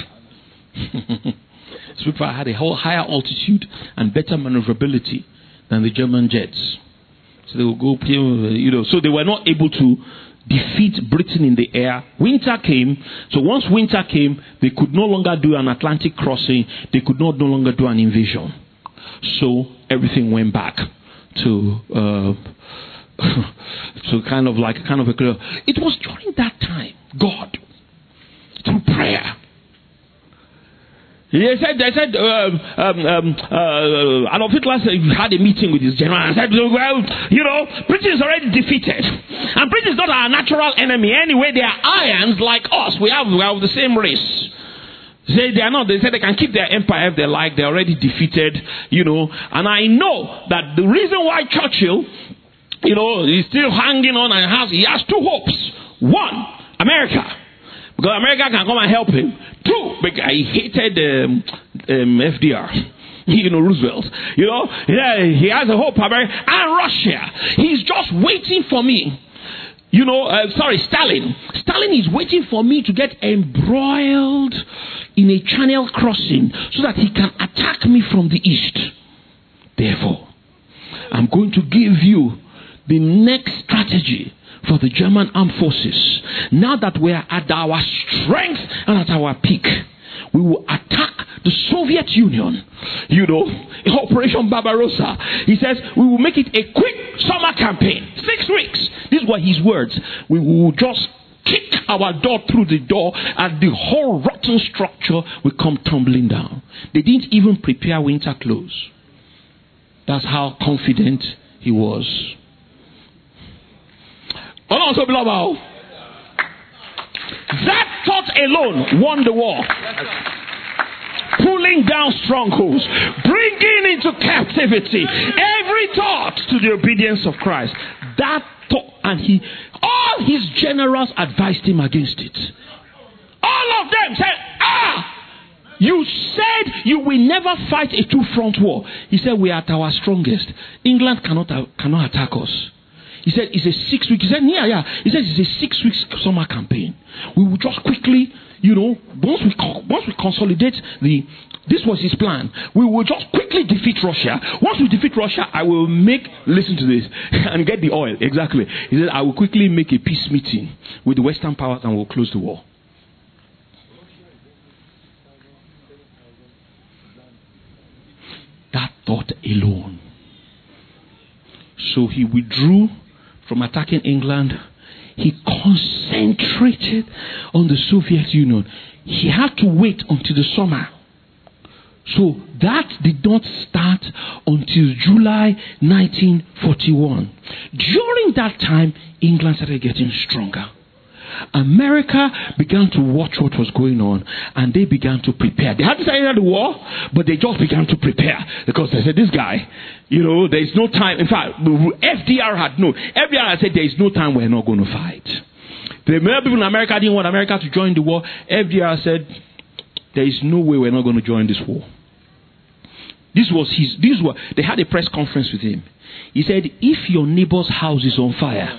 Spitfire had a whole higher altitude and better maneuverability than the German jets. So they would go, you know, so they were not able to defeat Britain in the air. Winter came. So once winter came, they could no longer do an Atlantic crossing. They could not no longer do an invasion. So everything went back to uh, to kind of like kind of a. It was during that time God, through prayer. They said, they said, um, um, um, uh, Adolf Hitler had a meeting with his general and said, well, you know, Britain is already defeated. And Britain is not our natural enemy. Anyway, they are Aryans like us. We have, we have the same race. They, they are not. They said they can keep their empire if they like. They're already defeated, you know. And I know that the reason why Churchill, you know, is still hanging on and has, he has two hopes. One, America. Because America can come and help him. Two, because he hated um, um, F D R. You know, Roosevelt. You know, yeah, he has a hope. America and Russia. He's just waiting for me. You know, uh, sorry, Stalin. Stalin is waiting for me to get embroiled in a channel crossing so that he can attack me from the east. Therefore, I'm going to give you the next strategy for the German armed forces. Now that we are at our strength and at our peak, we will attack the Soviet Union. You know, Operation Barbarossa. He says we will make it a quick summer campaign. Six weeks. These were his words. We will just kick our door through the door and the whole rotten structure will come tumbling down. They didn't even prepare winter clothes. That's how confident he was. Also, beloved, that thought alone won the war. Pulling down strongholds, bringing into captivity every thought to the obedience of Christ. That thought, and he, all his generals advised him against it. All of them said, ah, you said you will never fight a two-front war. He said, we are at our strongest. England cannot, cannot attack us. He said, it's a six week. He said, yeah, yeah. He said, it's a six weeks summer campaign. We will just quickly, you know, once we once we consolidate the, this was his plan. We will just quickly defeat Russia. Once we defeat Russia, I will make, listen to this, and get the oil. Exactly. He said, I will quickly make a peace meeting with the Western powers and we'll close the war. That thought alone. So he withdrew from attacking England. He concentrated on the Soviet Union. He had to wait until the summer. So that did not start until July nineteen forty-one. During that time, England started getting stronger. America began to watch what was going on and they began to prepare. They hadn't started the war, but they just began to prepare because they said, this guy, you know, there is no time. In fact, F D R had known. F D R had said, there is no time, we're not going to fight. The people in America didn't want America to join the war. F D R said, there is no way we're not going to join this war. This was his, this was, they had a press conference with him. He said, if your neighbor's house is on fire,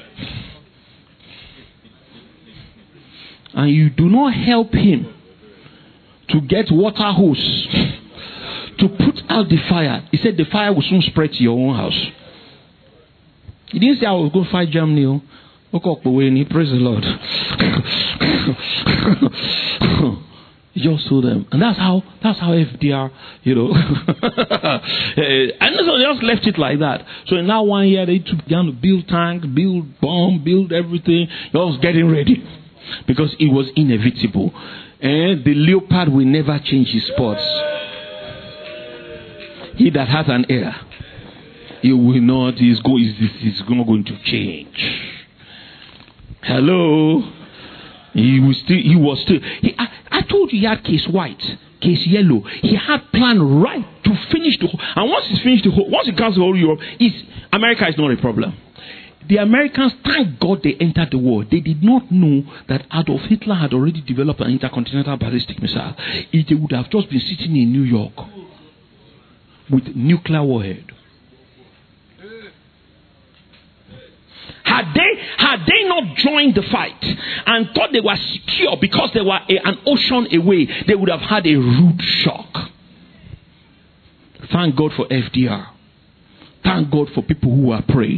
and you do not help him to get water hose to put out the fire, he said the fire will soon spread to your own house. He didn't say I was going to fight Germany. Look up away and he praise the Lord. He just told them. And that's how that's how F D R, you know. And so they just left it like that. So in that one year they began to build tanks, build bomb, build everything. They was getting ready. Because it was inevitable. And the leopard will never change his spots. He that has an ear, he will not, he's, go, he's, he's not going to change. Hello? He was still, he was still, he, I, I told you he had case white, case yellow. He had plan right to finish the whole, and once he's finished the whole, once he comes to the whole Europe, is America is not a problem. The Americans, thank God they entered the war. They did not know that Adolf Hitler had already developed an intercontinental ballistic missile. It would have just been sitting in New York. with nuclear warhead. Had they, had they not joined the fight and thought they were secure because they were a, an ocean away, they would have had a rude shock. Thank God for F D R. Thank God for people who are praying.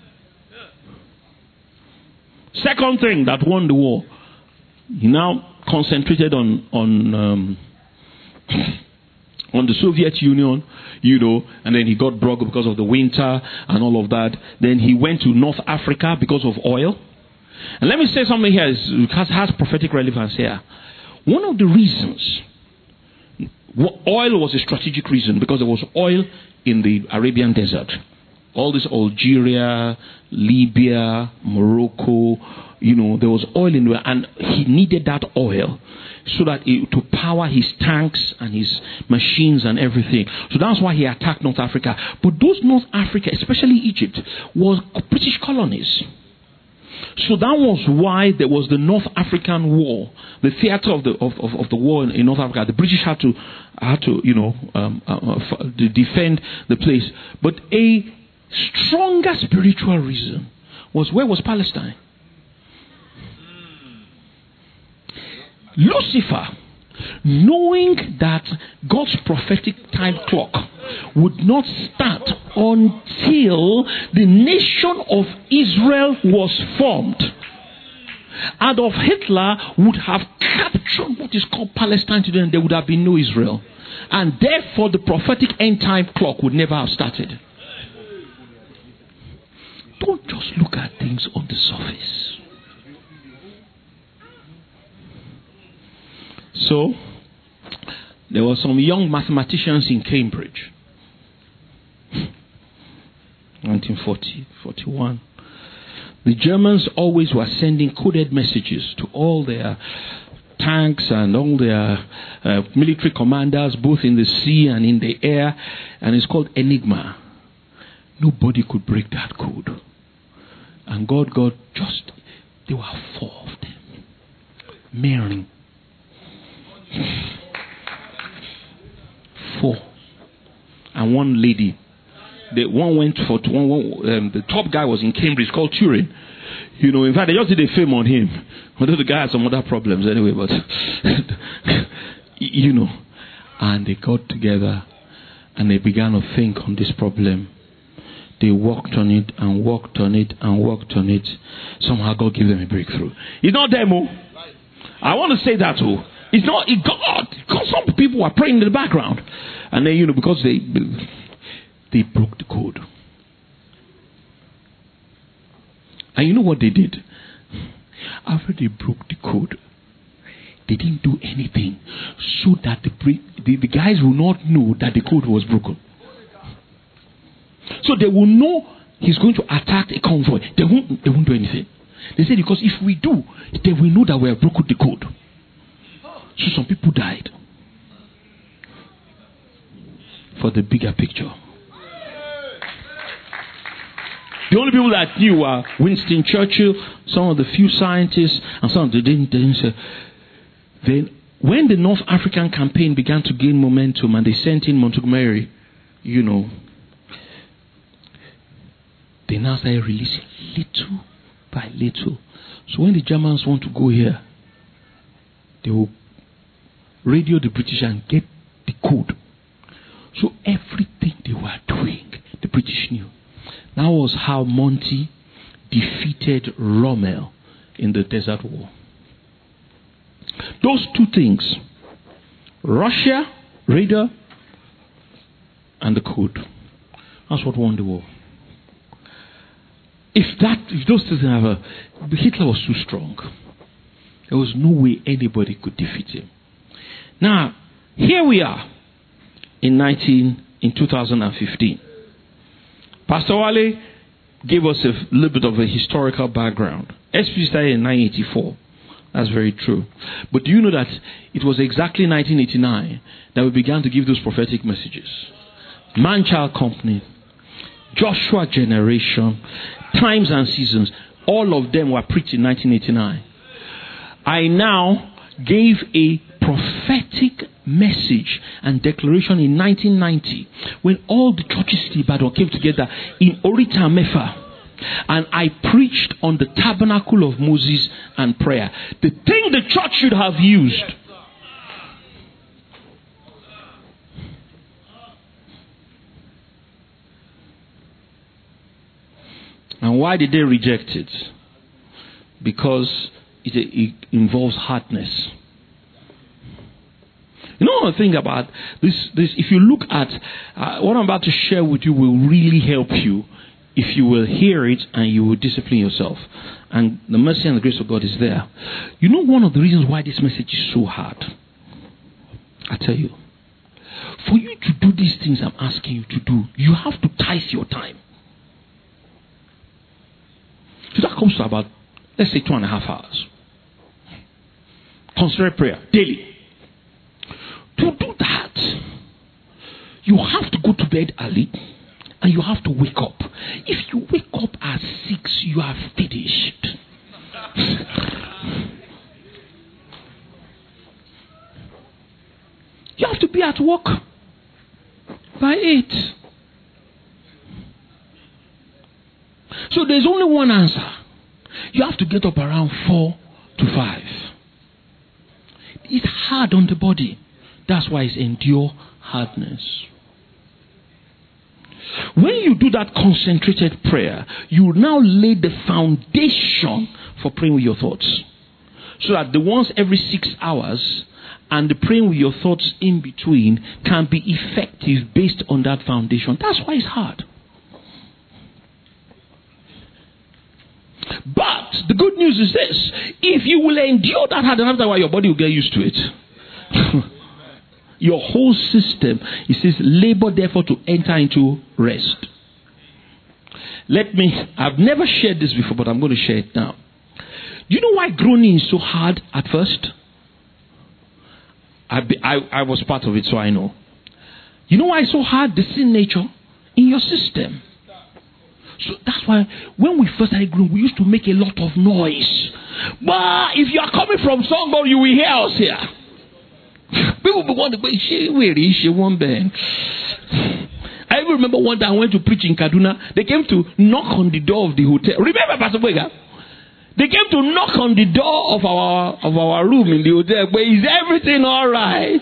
Second thing that won the war, he now concentrated on on um, on the Soviet Union, you know, and then he got broke because of the winter and all of that. Then he went to North Africa because of oil. And let me say something here, it has, has prophetic relevance here. One of the reasons, oil was a strategic reason because there was oil in the Arabian desert. All this Algeria, Libya, Morocco, you know, there was oil in there, and he needed that oil so that it, to power his tanks and his machines and everything. So that's why he attacked North Africa. But those North Africa, especially Egypt, was British colonies. So that was why there was the North African War, the theater of the of, of, of the war in, in North Africa. The British had to had to you know um, uh, uh, defend the place. But a stronger spiritual reason was, where was Palestine? Lucifer, knowing that God's prophetic time clock would not start until the nation of Israel was formed, Adolf Hitler would have captured what is called Palestine today, and there would have been no Israel. And therefore the prophetic end time clock would never have started. Don't just look at things on the surface. So, there were some young mathematicians in Cambridge. nineteen forty, forty-one. The Germans always were sending coded messages to all their tanks and all their uh, military commanders, both in the sea and in the air. And it's called Enigma. Nobody could break that code. And God, God, just, there were four of them. Mary. Four. And one lady. The one went for, one, one, um, the top guy was in Cambridge, called Turing. You know, in fact, they just did a film on him. Although the guy had some other problems anyway, but, you know. And they got together and they began to think on this problem. They worked on it and worked on it and worked on it. Somehow God gave them a breakthrough. It's not demo. I want to say that too. It's not it God. Because some people were praying in the background. And then, you know, because they they broke the code. And you know what they did? After they broke the code, they didn't do anything so that the, the, the guys will not know that the code was broken. So they will know he's going to attack a convoy. They won't, they won't do anything. They said, because if we do, they will know that we have broken the code. So some people died. For the bigger picture. The only people that knew were Winston Churchill, some of the few scientists, and some of them didn't, didn't say. Then, when the North African campaign began to gain momentum and they sent in Montgomery, you know, they now started releasing little by little. So when the Germans want to go here, they will radio the British and get the code. So everything they were doing, the British knew. That was how Monty defeated Rommel in the Desert War. Those two things, Russia, radar, and the code. That's what won the war. If that, if those things didn't have a, Hitler was too strong. There was no way anybody could defeat him. Now, here we are in nineteen in two thousand fifteen. Pastor Wale gave us a little bit of a historical background. S P started in nineteen eighty-four. That's very true. But do you know that it was exactly nineteen eighty-nine that we began to give those prophetic messages? Man-Child Company, Joshua Generation, Times and Seasons, all of them were preached in nineteen eighty-nine. I now gave a prophetic message and declaration in nineteen ninety when all the churches in Ibadan came together in Orita Mefa. And I preached on the tabernacle of Moses and prayer. The thing the church should have used. And why did they reject it? Because it, it involves hardness. You know the thing about this, this if you look at uh, what I'm about to share with you will really help you if you will hear it and you will discipline yourself. And the mercy and the grace of God is there. You know one of the reasons why this message is so hard? I tell you. For you to do these things I'm asking you to do, you have to tithe your time. So that comes to about, let's say, two and a half hours. Concentrate prayer daily. To do that, you have to go to bed early and you have to wake up. If you wake up at six, you are finished. You have to be at work by eight. So there's only one answer. You have to get up around four to five. It's hard on the body. That's why it's endure hardness. When you do that concentrated prayer, you now lay the foundation for praying with your thoughts. So that the ones every six hours and the praying with your thoughts in between can be effective based on that foundation. That's why it's hard. But the good news is this. If you will endure that hard enough, that's why your body will get used to it. Your whole system, it says, labor therefore to enter into rest. Let me, I've never shared this before, but I'm going to share it now. Do you know why groaning is so hard at first? I, I, I was part of it, so I know. You know why it's so hard? The sin nature in your system. So that's why when we first started growing, we used to make a lot of noise. But if you are coming from somewhere, you will hear us here. People will wonder, where is she? One band. I even remember one time I went to preach in Kaduna. They came to knock on the door of the hotel. Remember, Pastor Boyga? They came to knock on the door of our of our room in the hotel. But is everything all right?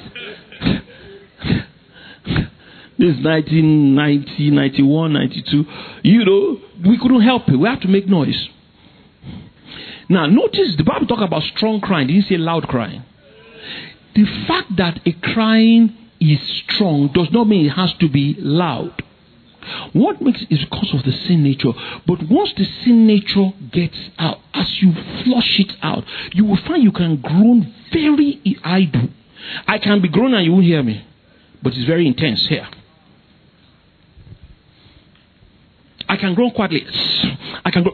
This is nineteen ninety, ninety-one, ninety-two. You know, we couldn't help it. We had to make noise. Now, notice the Bible talk about strong crying. It didn't say loud crying. The fact that a crying is strong does not mean it has to be loud. What makes it is because of the sin nature. But once the sin nature gets out, as you flush it out, you will find you can groan very, I do. I can be groaning and you won't hear me. But it's very intense here. I can groan quietly. I can go.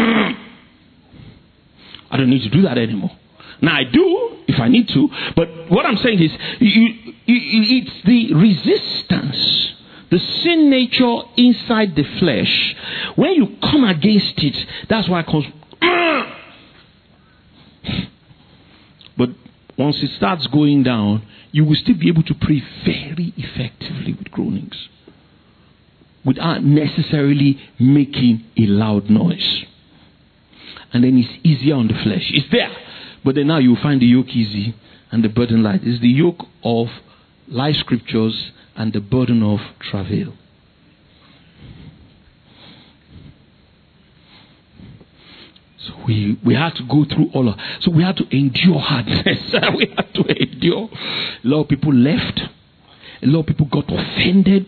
I don't need to do that anymore. Now I do if I need to. But what I'm saying is, you, you, it's the resistance, the sin nature inside the flesh. When you come against it, that's why it comes. But once it starts going down, you will still be able to pray very effectively with groanings, without necessarily making a loud noise. And then it's easier on the flesh. It's there. But then now you find the yoke easy and the burden light. It's the yoke of life scriptures and the burden of travail. So we, we had to go through all of So we had to endure hardness. We had to endure. A lot of people left. A lot of people got offended.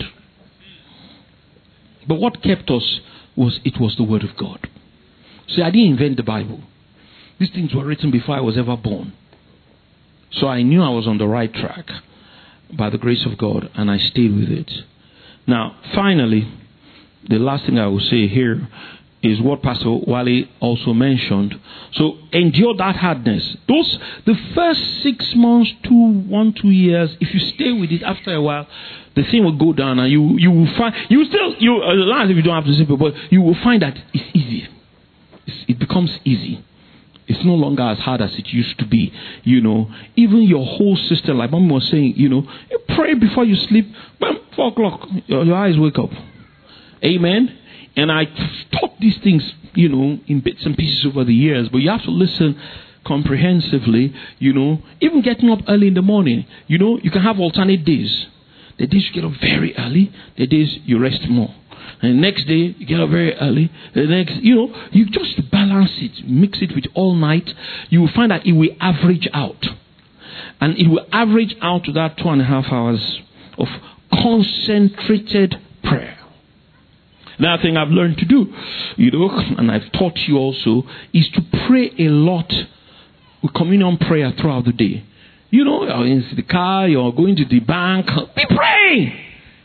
But what kept us was it was the Word of God. See, I didn't invent the Bible. These things were written before I was ever born. So I knew I was on the right track by the grace of God, and I stayed with it. Now, finally, the last thing I will say here is what Pastor Wale also mentioned. So endure that hardness. Those the first six months, two, one, two years. If you stay with it, after a while, the thing will go down, and you you will find you still you as long as if you don't have to simple, but you will find that it's easy. It's, it becomes easy. It's no longer as hard as it used to be. You know, even your whole system, like Mom was saying, you know, you pray before you sleep. Bam, four o'clock, your, your eyes wake up. Amen. And I taught these things, you know, in bits and pieces over the years. But you have to listen comprehensively. You know, even getting up early in the morning. You know, you can have alternate days. The days you get up very early, the days you rest more. And the next day, you get up very early. The next, you know, you just balance it, mix it with all night. You will find that it will average out. And it will average out to that two and a half hours of concentrated prayer. Another thing I've learned to do, you know, and I've taught you also, is to pray a lot with communion prayer throughout the day. You know, you're in the car, you're going to the bank, be praying.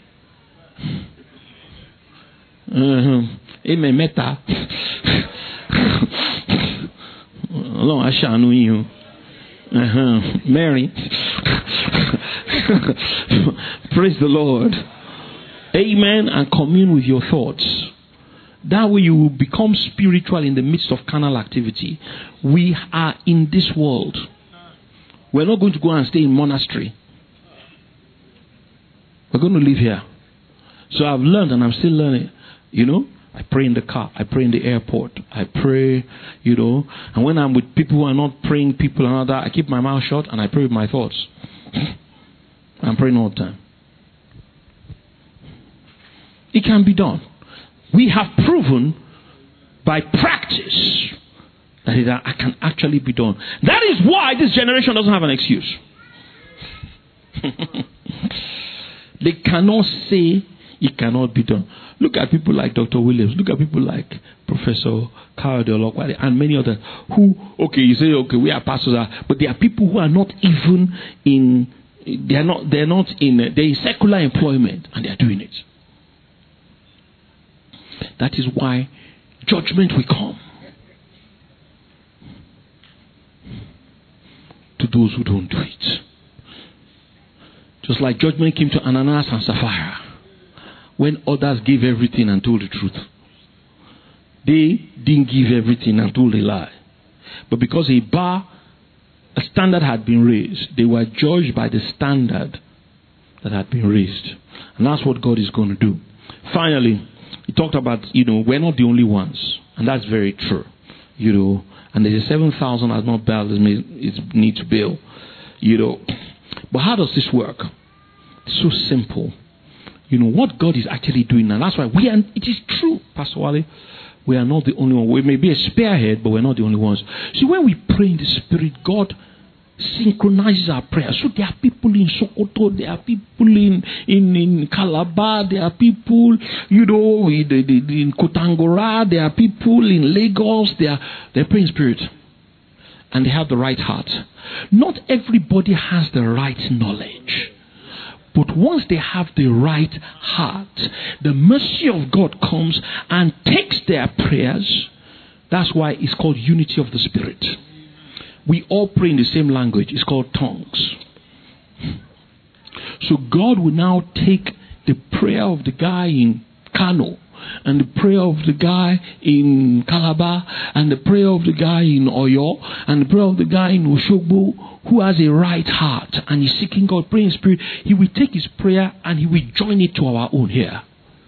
Uh-huh. Amen. Meta. Lord, I shall know you. Uh-huh. Mary. Praise the Lord. Amen. And commune with your thoughts. That way you will become spiritual in the midst of carnal activity. We are in this world. We're not going to go and stay in monastery. We're going to live here. So I've learned and I'm still learning. You know, I pray in the car. I pray in the airport. I pray, you know. And when I'm with people who are not praying, people and all that, I keep my mouth shut and I pray with my thoughts. I'm praying all the time. It can be done. We have proven by practice that it can actually be done. That is why this generation doesn't have an excuse. They cannot say it cannot be done. Look at people like Doctor Williams. Look at people like Professor Carl Deolokwade and many others who, okay, you say, okay, we are pastors, but there are people who are not even in, they are not, they are not in, they're in secular employment and they are doing it. That is why judgment will come to those who don't do it. Just like judgment came to Ananias and Sapphira when others gave everything and told the truth. They didn't give everything and told a lie. But because a bar, a standard had been raised, they were judged by the standard that had been raised. And that's what God is going to do. Finally, he talked about, you know, we're not the only ones. And that's very true. You know, and there's a seven thousand has not bailed, it needs to bail. You know. But how does this work? It's so simple. You know, what God is actually doing now. That's why we are, it is true, Pastor Wale. We are not the only one. We may be a spearhead, but we're not the only ones. See, when we pray in the Spirit, God synchronizes our prayers. So there are people in Sokoto, there are people in, in, in Calabar, there are people, you know, in, in Kotangora, there are people in Lagos, they are, they're praying Spirit. And they have the right heart. Not everybody has the right knowledge. But once they have the right heart, the mercy of God comes and takes their prayers. That's why it's called unity of the Spirit. We all pray in the same language. It's called tongues. So God will now take the prayer of the guy in Kano, and the prayer of the guy in Calabar, and the prayer of the guy in Oyo, and the prayer of the guy in Oshogbo, who has a right heart and is seeking God, praying in Spirit. He will take his prayer and he will join it to our own here.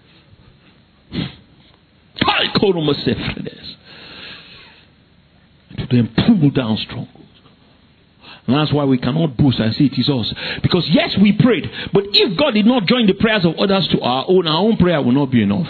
To then pull down strongholds. And that's why we cannot boast and say it is us. Because yes, we prayed, but if God did not join the prayers of others to our own, our own prayer will not be enough.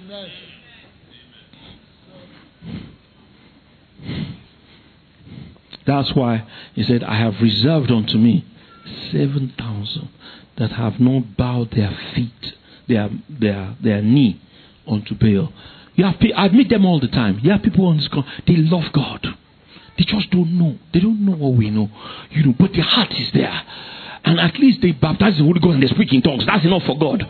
That's why he said, I have reserved unto me seven thousand that have not bowed their feet, their their their knee unto Baal. You have, I meet them all the time. You have people on this call, they love God. They just don't know. They don't know what we know. You know, but their heart is there. And at least they baptize the Holy Ghost and they speak in tongues. That's enough for God.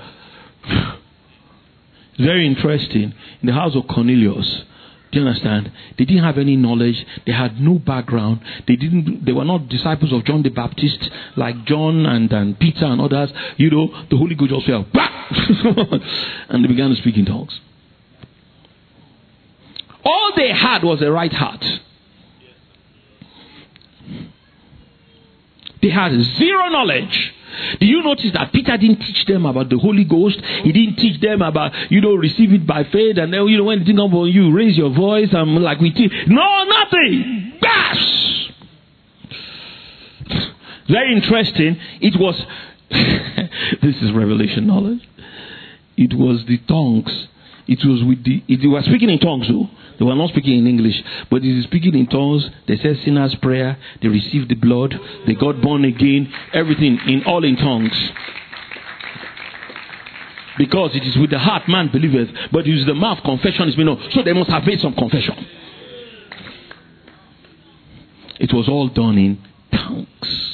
It's very interesting. In the house of Cornelius, do you understand? They didn't have any knowledge. They had no background. They didn't. They were not disciples of John the Baptist like John and, and Peter and others. You know, the Holy Ghost just fell. And they began to speak in tongues. All they had was a right heart. They had zero knowledge. Do you notice that Peter didn't teach them about the Holy Ghost? He didn't teach them about, you know, receive it by faith. And then, you know, when it didn't come on you, raise your voice and like we teach. No, nothing. Bash! Very interesting. It was, this is revelation knowledge. It was the tongues. It was with the, it, they were speaking in tongues though. They were not speaking in English. But they were speaking in tongues. They said sinner's prayer. They received the blood. They got born again. Everything in all in tongues. Because it is with the heart man believeth. But it is the mouth confession is made known. So they must have made some confession. It was all done in tongues.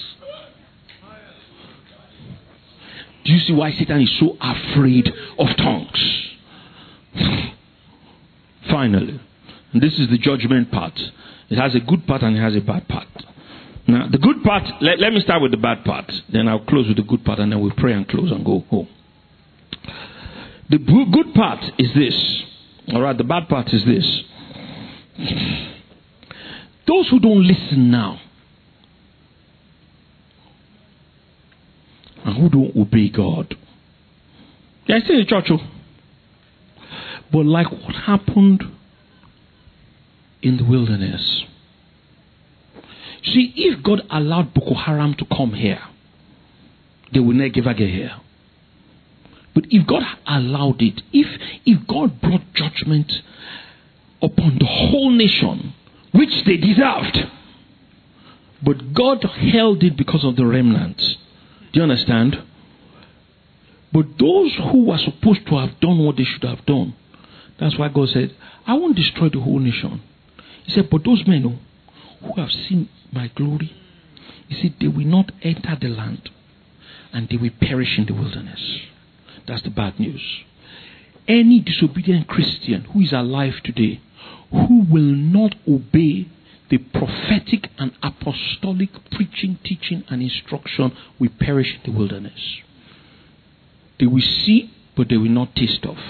Do you see why Satan is so afraid of tongues? Finally, and this is the judgment part. It has a good part and it has a bad part. Now, the good part, let, let me start with the bad part. Then I'll close with the good part and then we'll pray and close and go home. The good part is this. Alright, the bad part is this. Those who don't listen now and who don't obey God, they're still in church. Oh. But like what happened in the wilderness. See, if God allowed Boko Haram to come here, they will never get here. But if God allowed it, if if God brought judgment upon the whole nation, which they deserved, but God held it because of the remnants. Do you understand? But those who were supposed to have done what they should have done, that's why God said, I won't destroy the whole nation. He said, but those men who have seen my glory, he said, they will not enter the land and they will perish in the wilderness. That's the bad news. Any disobedient Christian who is alive today, who will not obey the prophetic and apostolic preaching, teaching, and instruction, will perish in the wilderness. They will see, but they will not taste of.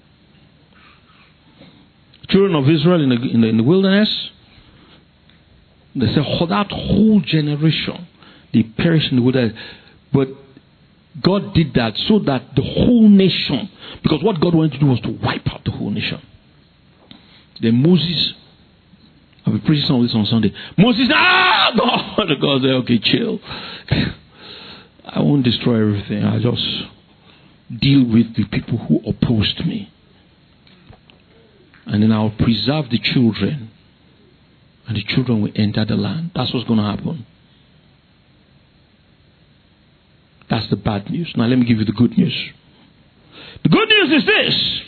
Children of Israel in the, in the, in the wilderness, they say, oh, that whole generation, they perished in the wilderness. But God did that so that the whole nation, because what God wanted to do was to wipe out the whole nation. Then Moses, I'll be preaching some of this on Sunday. Moses, ah, God, God said, okay, chill. I won't destroy everything. I'll just deal with the people who opposed me. And then I'll preserve the children. And the children will enter the land. That's what's going to happen. That's the bad news. Now let me give you the good news. The good news is this.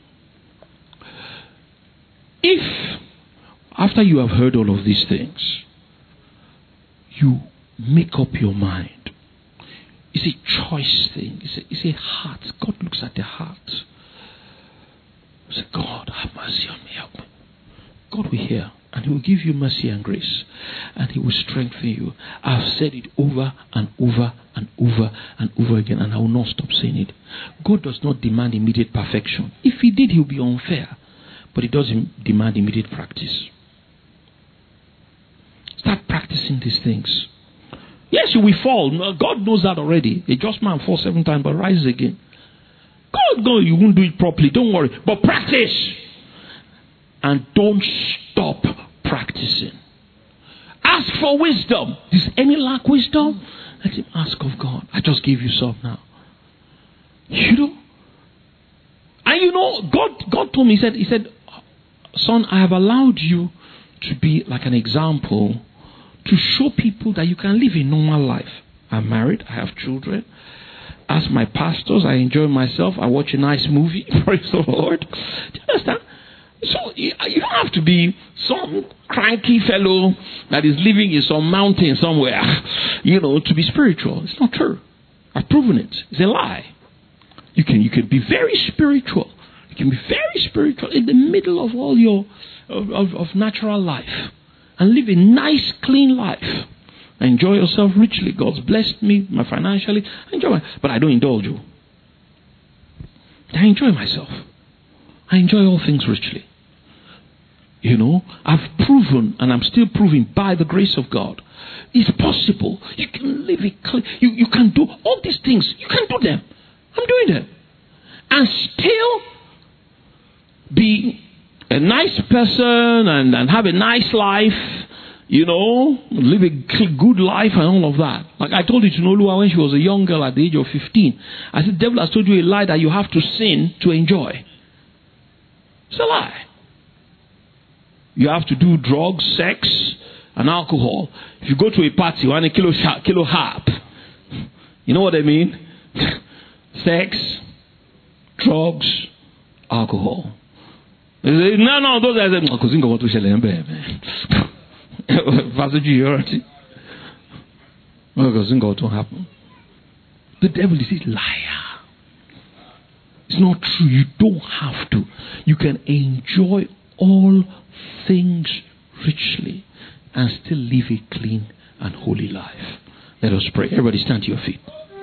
If, after you have heard all of these things, you make up your mind. It's a choice thing. It's a, it's a heart. God looks at the heart. Say, God, have mercy on me, help me. God will hear, and He will give you mercy and grace, and He will strengthen you. I've said it over and over and over and over again, and I will not stop saying it. God does not demand immediate perfection. If He did, He would be unfair. But He doesn't demand immediate practice. Start practicing these things. Yes, you will fall. God knows that already. A just man falls seven times but rises again. God knows you won't do it properly. Don't worry. But practice. And don't stop practicing. Ask for wisdom. Does any lack wisdom? Let him ask of God. I just gave you some now. You know? And you know, God God told me, He said, He said, son, I have allowed you to be like an example to show people that you can live a normal life. I'm married. I have children. As my pastors, I enjoy myself. I watch a nice movie. Praise the Lord. Do you understand? So you don't have to be some cranky fellow that is living in some mountain somewhere, you know, to be spiritual. It's not true. I've proven it. It's a lie. You can you can be very spiritual. You can be very spiritual in the middle of all your of, of, of natural life and live a nice, clean life. Enjoy yourself richly. God's blessed me my financially. I enjoy my, but I don't indulge you. I enjoy myself. I enjoy all things richly. You know, I've proven, and I'm still proving by the grace of God. It's possible. You can live it clean. You, you can do all these things. You can do them. I'm doing them. And still be a nice person and, and have a nice life. You know, live a good life and all of that. Like I told you to Nolua when she was a young girl at the age of fifteen. I said, the devil has told you a lie that you have to sin to enjoy. It's a lie. You have to do drugs, sex, and alcohol. If you go to a party, one a kilo, kilo harp. You know what I mean? Sex, drugs, alcohol. No, no, those guys are what will happen? The devil is a liar. It's not true. You don't have to. You can enjoy all things richly and still live a clean and holy life. Let us pray. Everybody stand to your feet.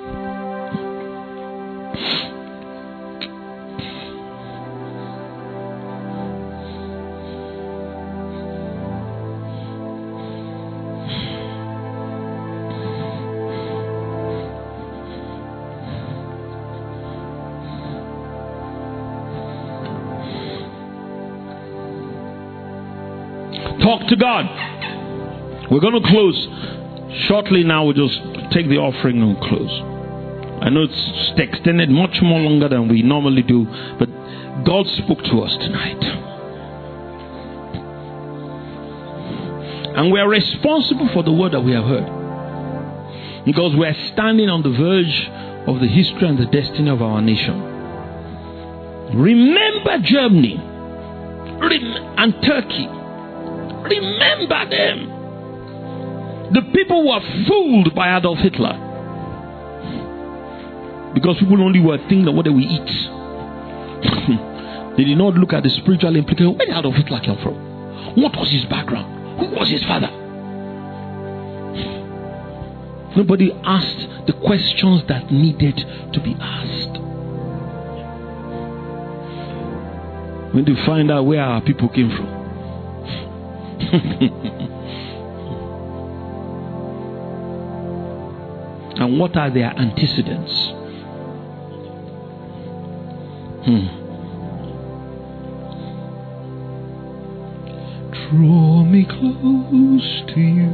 Talk to God. We're going to close shortly now. We'll just take the offering and close. I know it's extended much more longer than we normally do, but God spoke to us tonight. And we are responsible for the word that we have heard, because we are standing on the verge of the history and the destiny of our nation. Remember Germany and Turkey. Remember them. The people were fooled by Adolf Hitler, because people only were thinking of what they will eat. They did not look at the spiritual implication. Where did Adolf Hitler come from? What was his background? Who was his father? Nobody asked the questions that needed to be asked. We need to find out where our people came from. And what are their antecedents? Hmm. Draw me close to you.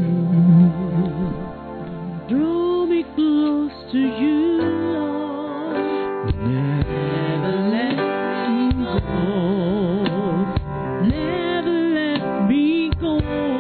Draw me close to you, Lord. Never let me go. Never let me go.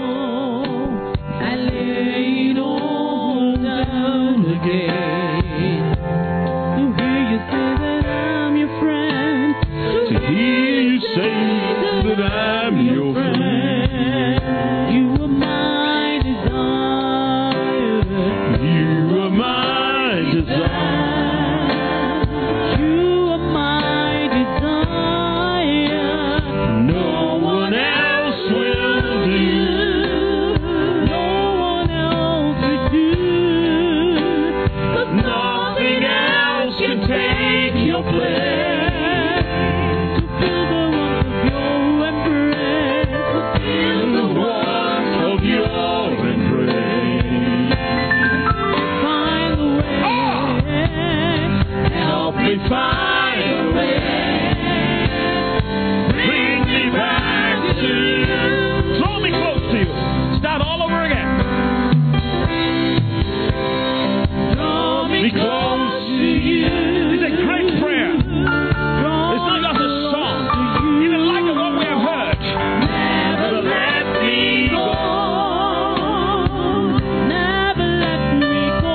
I lay it all down again. To hear you say that I'm your friend. To hear you say that I'm your friend. You are my desire. You are my desire. You are my desire. No one else will do. No one else will do. 'Cause Nothing else can take your place. to feel the warmth of your embrace. In the warmth of your embrace. Find the way. Help me find a way. Bring me back to you. Draw me close to you. Start all over again. Draw me Be close to you. It's a great prayer. It's not just a song. Even like of what we have heard. Never let me go. Never let me go.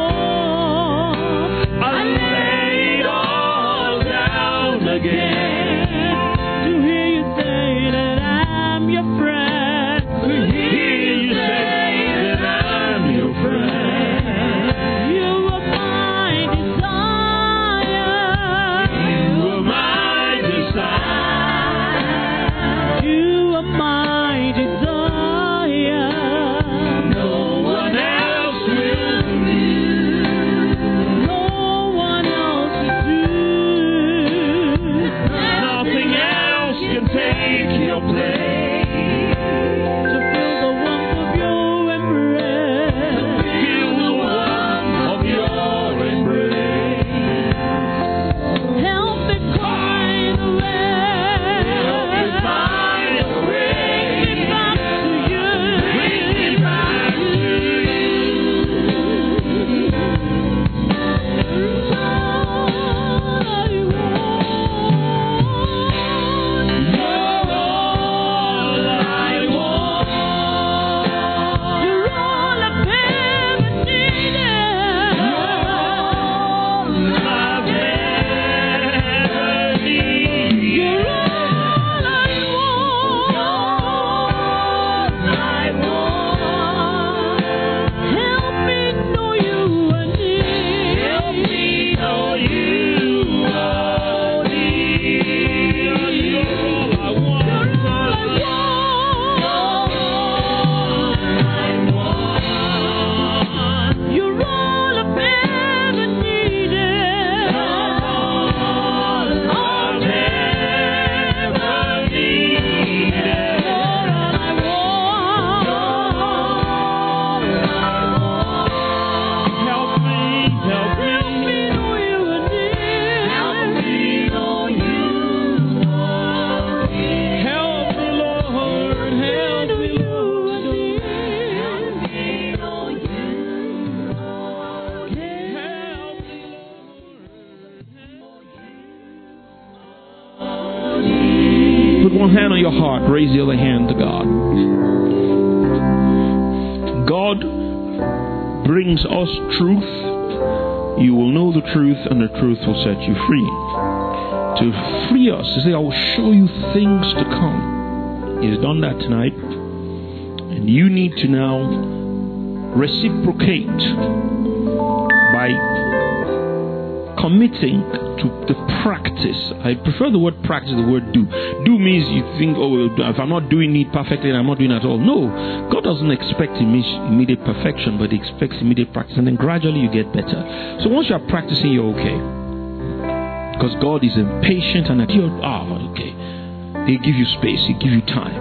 I lay it all down again. To hear you say that I'm your friend. To hear you say that I'm your friend. You are my desire. You are my desire. You are my desire. No one else will do. No one else will do. Nothing else can take your place. one hand on your heart, raise the other hand to God. God brings us truth. You will know the truth, and the truth will set you free. To free us, to say, I will show you things to come. He has done that tonight. And you need to now reciprocate by committing to the practice. I prefer the word practice, the word do. Do means you think, oh, if I'm not doing it perfectly, I'm not doing it at all. No, God doesn't expect immediate perfection, but He expects immediate practice, and then gradually you get better. So once you are practicing, you're okay. Because God is impatient, and you're, oh, okay. He'll give you space, He'll give you time.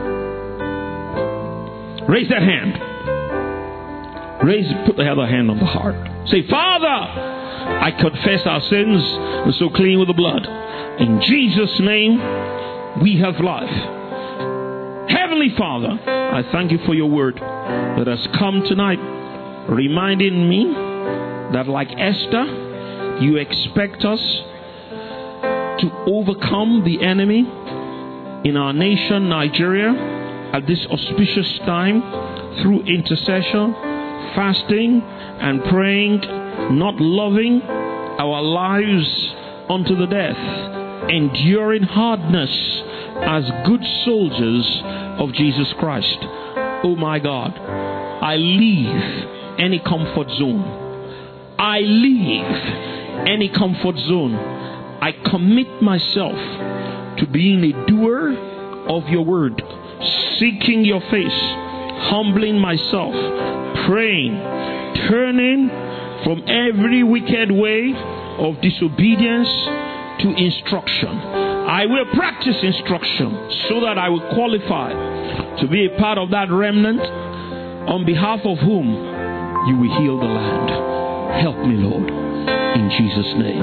Raise that hand. Raise, put the other hand on the heart. Say, Father, I confess our sins, and so clean with the blood. In Jesus' name, we have life. Heavenly Father, I thank you for your word that has come tonight, reminding me that like Esther, you expect us to overcome the enemy in our nation, Nigeria, at this auspicious time through intercession, fasting, and praying, not loving our lives unto the death, enduring hardness as good soldiers of Jesus Christ. Oh my God, I leave any comfort zone. I leave any comfort zone. I commit myself to being a doer of your word, seeking your face, humbling myself, praying, turning from every wicked way of disobedience to instruction. I will practice instruction so that I will qualify to be a part of that remnant on behalf of whom you will heal the land. Help me, Lord, in Jesus' name.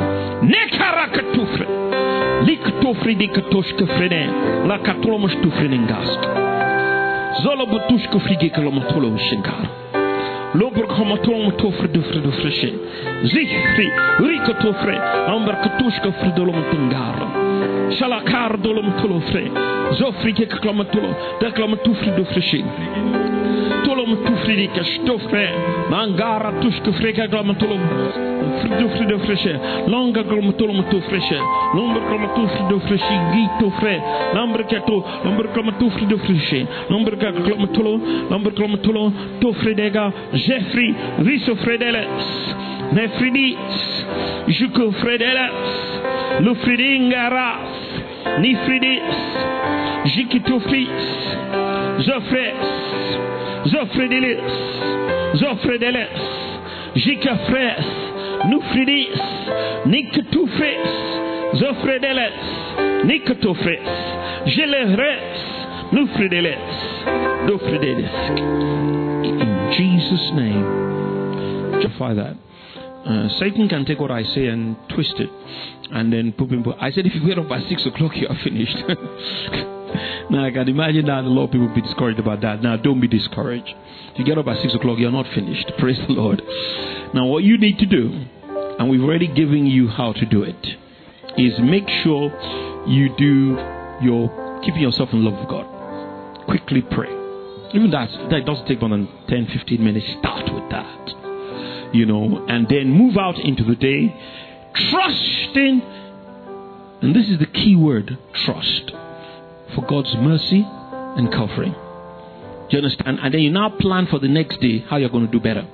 Lober komatom tofre dufre dufreshe. Zichri rika tofre amber katushka fridolom tungara. Shalakar dolom tulofre. Zofri ke klamatulo da klamatufri dufreshe. Tolom tufri dika stofre. Mangara tushka freka klamatulom. Fridufri dufreshe. Longa klamatulom tufreshe. Lomber klamatufri dufreshe gitofre. Lamber keto lomber klamatufri dufreshe. Lomber klamatulo lomber klamatulo tofre dega. Jeffrey, Riso Fredeles, Nefridi, Juko Fredeles, Lufridingaras, Nifridis, Jikitofris, Zofres, Zofredelis, Zofredeles, Jikafres, Nufridis, Nikatufres, Zofredeles, Nikatofres, Gelevres, Nufrideles, Dofrideles. Jesus' name. Justify that. Uh, Satan can take what I say and twist it and then put people. I said, if you get up by six o'clock, you are finished. Now I can imagine that a lot of people will be discouraged about that. Now don't be discouraged. If you get up by six o'clock, you are not finished. Praise the Lord. Now what you need to do, and we've already given you how to do it, is make sure you do your keeping yourself in love with God. Quickly pray. Even that, that doesn't take more than ten, fifteen minutes. Start with that. You know, and then move out into the day, trusting, and this is the key word, trust, for God's mercy and covering. Do you understand? And then you now plan for the next day how you're going to do better.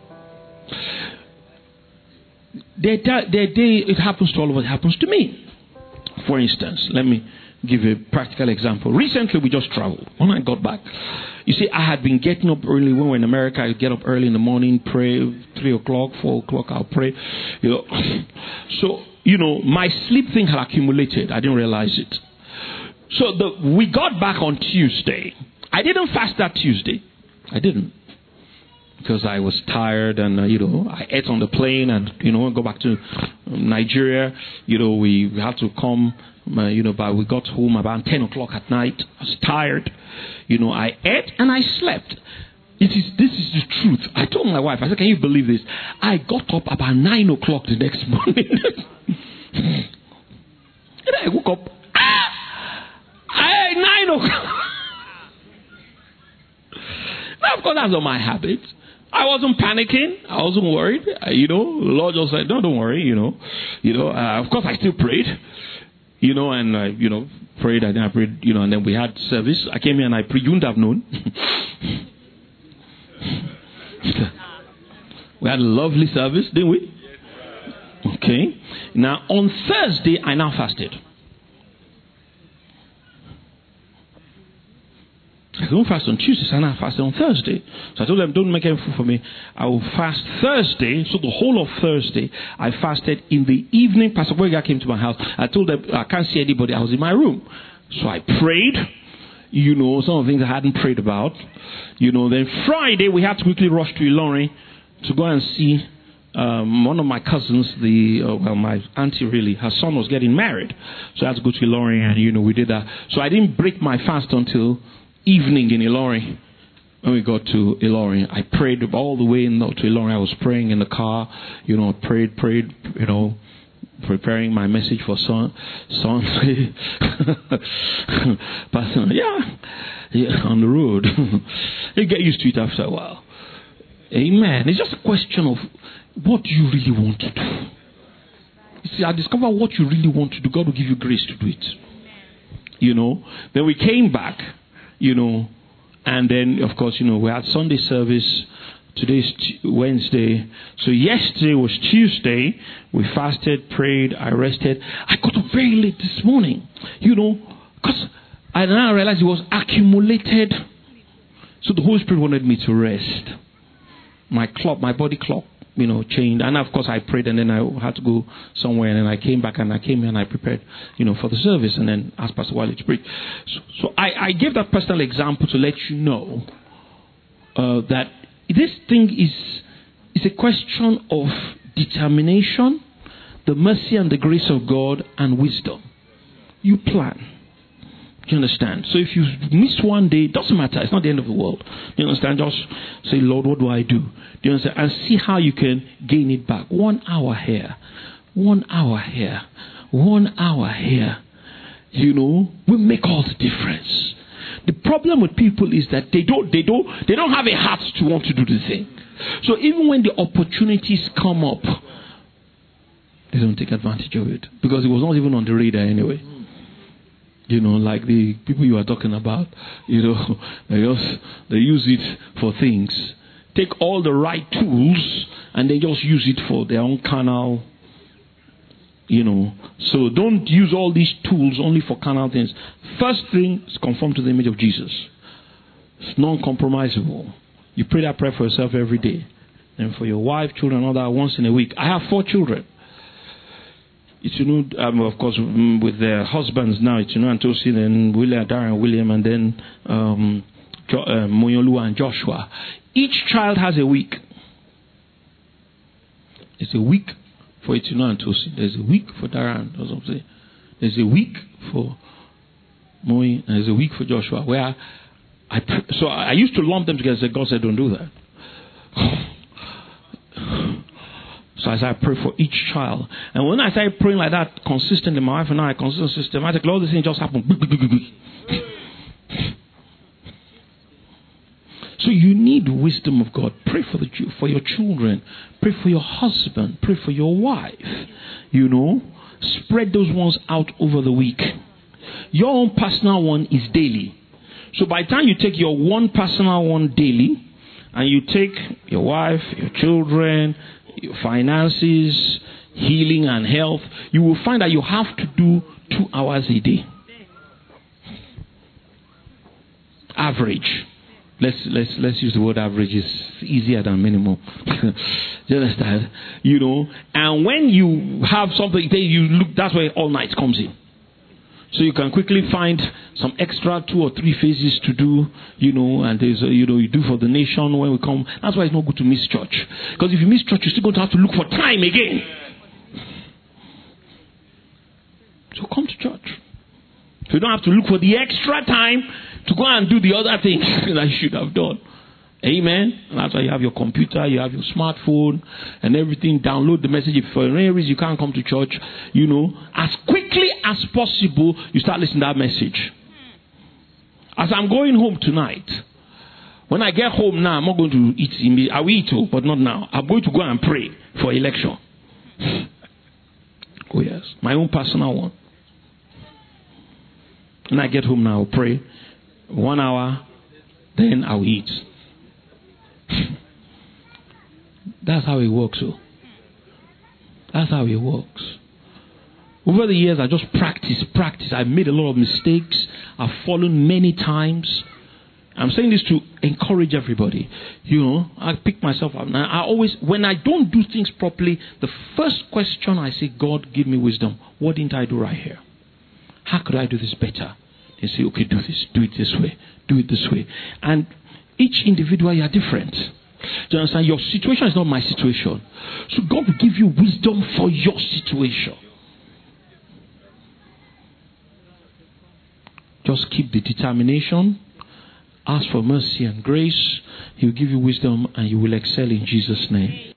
The day it happens to all of us, it happens to me. For instance, let me give a practical example. Recently, we just traveled. When I got back, you see, I had been getting up early. When we were in America, I would get up early in the morning, pray, three o'clock, four o'clock, I'll pray. You know, so, you know, my sleep thing had accumulated. I didn't realize it. So the, we got back on Tuesday. I didn't fast that Tuesday. I didn't. Because I was tired and, uh, you know, I ate on the plane and, you know, go back to Nigeria. You know, we, we had to come. Uh, you know, but we got home about ten o'clock at night. I was tired. You know, I ate and I slept. It is, this is the truth. I told my wife, I said, can you believe this? I got up about nine o'clock the next morning. And I woke up. Ah! I, nine know. Now, of course, that's not my habit. I wasn't panicking. I wasn't worried. Uh, you know, the Lord just said, no, don't worry, you know. You know, uh, of course, I still prayed. You know, and I, you know, prayed and then I prayed, you know, and then we had service. I came here and I prayed. You wouldn't have known. We had a lovely service, didn't we? Okay. Now, on Thursday, I now fasted. I don't fast on Tuesday, so I now fasted on Thursday. So I told them, don't make any food for me. I will fast Thursday. So the whole of Thursday, I fasted in the evening. Pastor Boyga came to my house. I told them, I can't see anybody. I was in my room. So I prayed. You know, some of the things I hadn't prayed about. You know, then Friday, we had to quickly rush to Ilorin to go and see um, one of my cousins, the uh, well, my auntie really, her son was getting married. So I had to go to Ilorin and, you know, we did that. So I didn't break my fast until evening in Ilorin. When we got to Ilorin, I prayed all the way in, to Ilorin. I was praying in the car, you know, prayed, prayed, you know, preparing my message for son, son. Pastor, yeah, yeah, on the road. You get used to it after a while. Amen. It's just a question of what do you really want to do. You see, I discovered what you really want to do. God will give you grace to do it. You know. Then we came back. You know, and then, of course, you know, we had Sunday service. Today's t- Wednesday. So yesterday was Tuesday. We fasted, prayed, I rested. I got up very late this morning, you know, because I now realized it was accumulated. So the Holy Spirit wanted me to rest. My clock, my body clock, you know, changed. And of course I prayed and then I had to go somewhere and then I came back and I came here and I prepared, you know, for the service and then asked Pastor Wiley to preach. So, so I, I gave that personal example to let you know uh, that this thing is, is a question of determination, the mercy and the grace of God and wisdom. You plan. You understand? So if you miss one day, it doesn't matter. It's not the end of the world. You understand? Just say, Lord, what do I do? Do you understand? And see how you can gain it back. One hour here. One hour here. One hour here. You know, will make all the difference. The problem with people is that they don't, they don't, they don't have a heart to want to do the thing. So even when the opportunities come up, they don't take advantage of it because it was not even on the radar anyway. You know, like the people you are talking about, you know, they just they use it for things. Take all the right tools and they just use it for their own carnal. You know, so don't use all these tools only for carnal things. First thing is conform to the image of Jesus. It's non-compromisable. You pray that prayer for yourself every day. And for your wife, children, all that once in a week. I have four children. It's, you know, um, of course, with their husbands now, it's, you know, Antosin and William, Darren, William, and then um, jo- uh, Moyolua and Joshua. Each child has a week. It's a week for Itino and Tosin. There's a week for Darren. That's what I'm saying. There's a week for Moy, and there's a week for Joshua. Where I pr- so I used to lump them together. And say, God said, don't do that. So as I pray for each child, and when I started praying like that consistently, my wife and I consistent system, I said, all these things just happen. So you need wisdom of God. Pray for the for your children. Pray for your husband. Pray for your wife. You know, spread those ones out over the week. Your own personal one is daily. So by the time you take your one personal one daily, and you take your wife, your children, your finances, healing and health, you will find that you have to do two hours a day. Average. Let's let's let's use the word average. It's easier than minimum. You understand? You know, and when you have something, then you look. That's where all night comes in. So you can quickly find some extra two or three phases to do, you know, and there's, a, you know, you do for the nation when we come. That's why it's not good to miss church. Because if you miss church, you're still going to have to look for time again. So come to church. So you don't have to look for the extra time to go and do the other things that you should have done. Amen. And that's why you have your computer, you have your smartphone, and everything. Download the message. If for any reason you can't come to church, you know, as quickly as possible, you start listening to that message. As I'm going home tonight, when I get home now, I'm not going to eat. In the, I will eat, too, but not now. I'm going to go and pray for election. Oh, yes. My own personal one. When I get home now, I'll pray. One hour, then I'll eat. That's how it works. So. That's how it works. Over the years, I just practice, practice. I've made a lot of mistakes. I've fallen many times. I'm saying this to encourage everybody. You know, I pick myself up. Now, I always, when I don't do things properly, the first question I say, God, give me wisdom. What didn't I do right here? How could I do this better? They say, okay, do this, do it this way, do it this way. And each individual, you are different. Do you understand? Your situation is not my situation. So God will give you wisdom for your situation. Just keep the determination. Ask for mercy and grace. He will give you wisdom and you will excel in Jesus' name.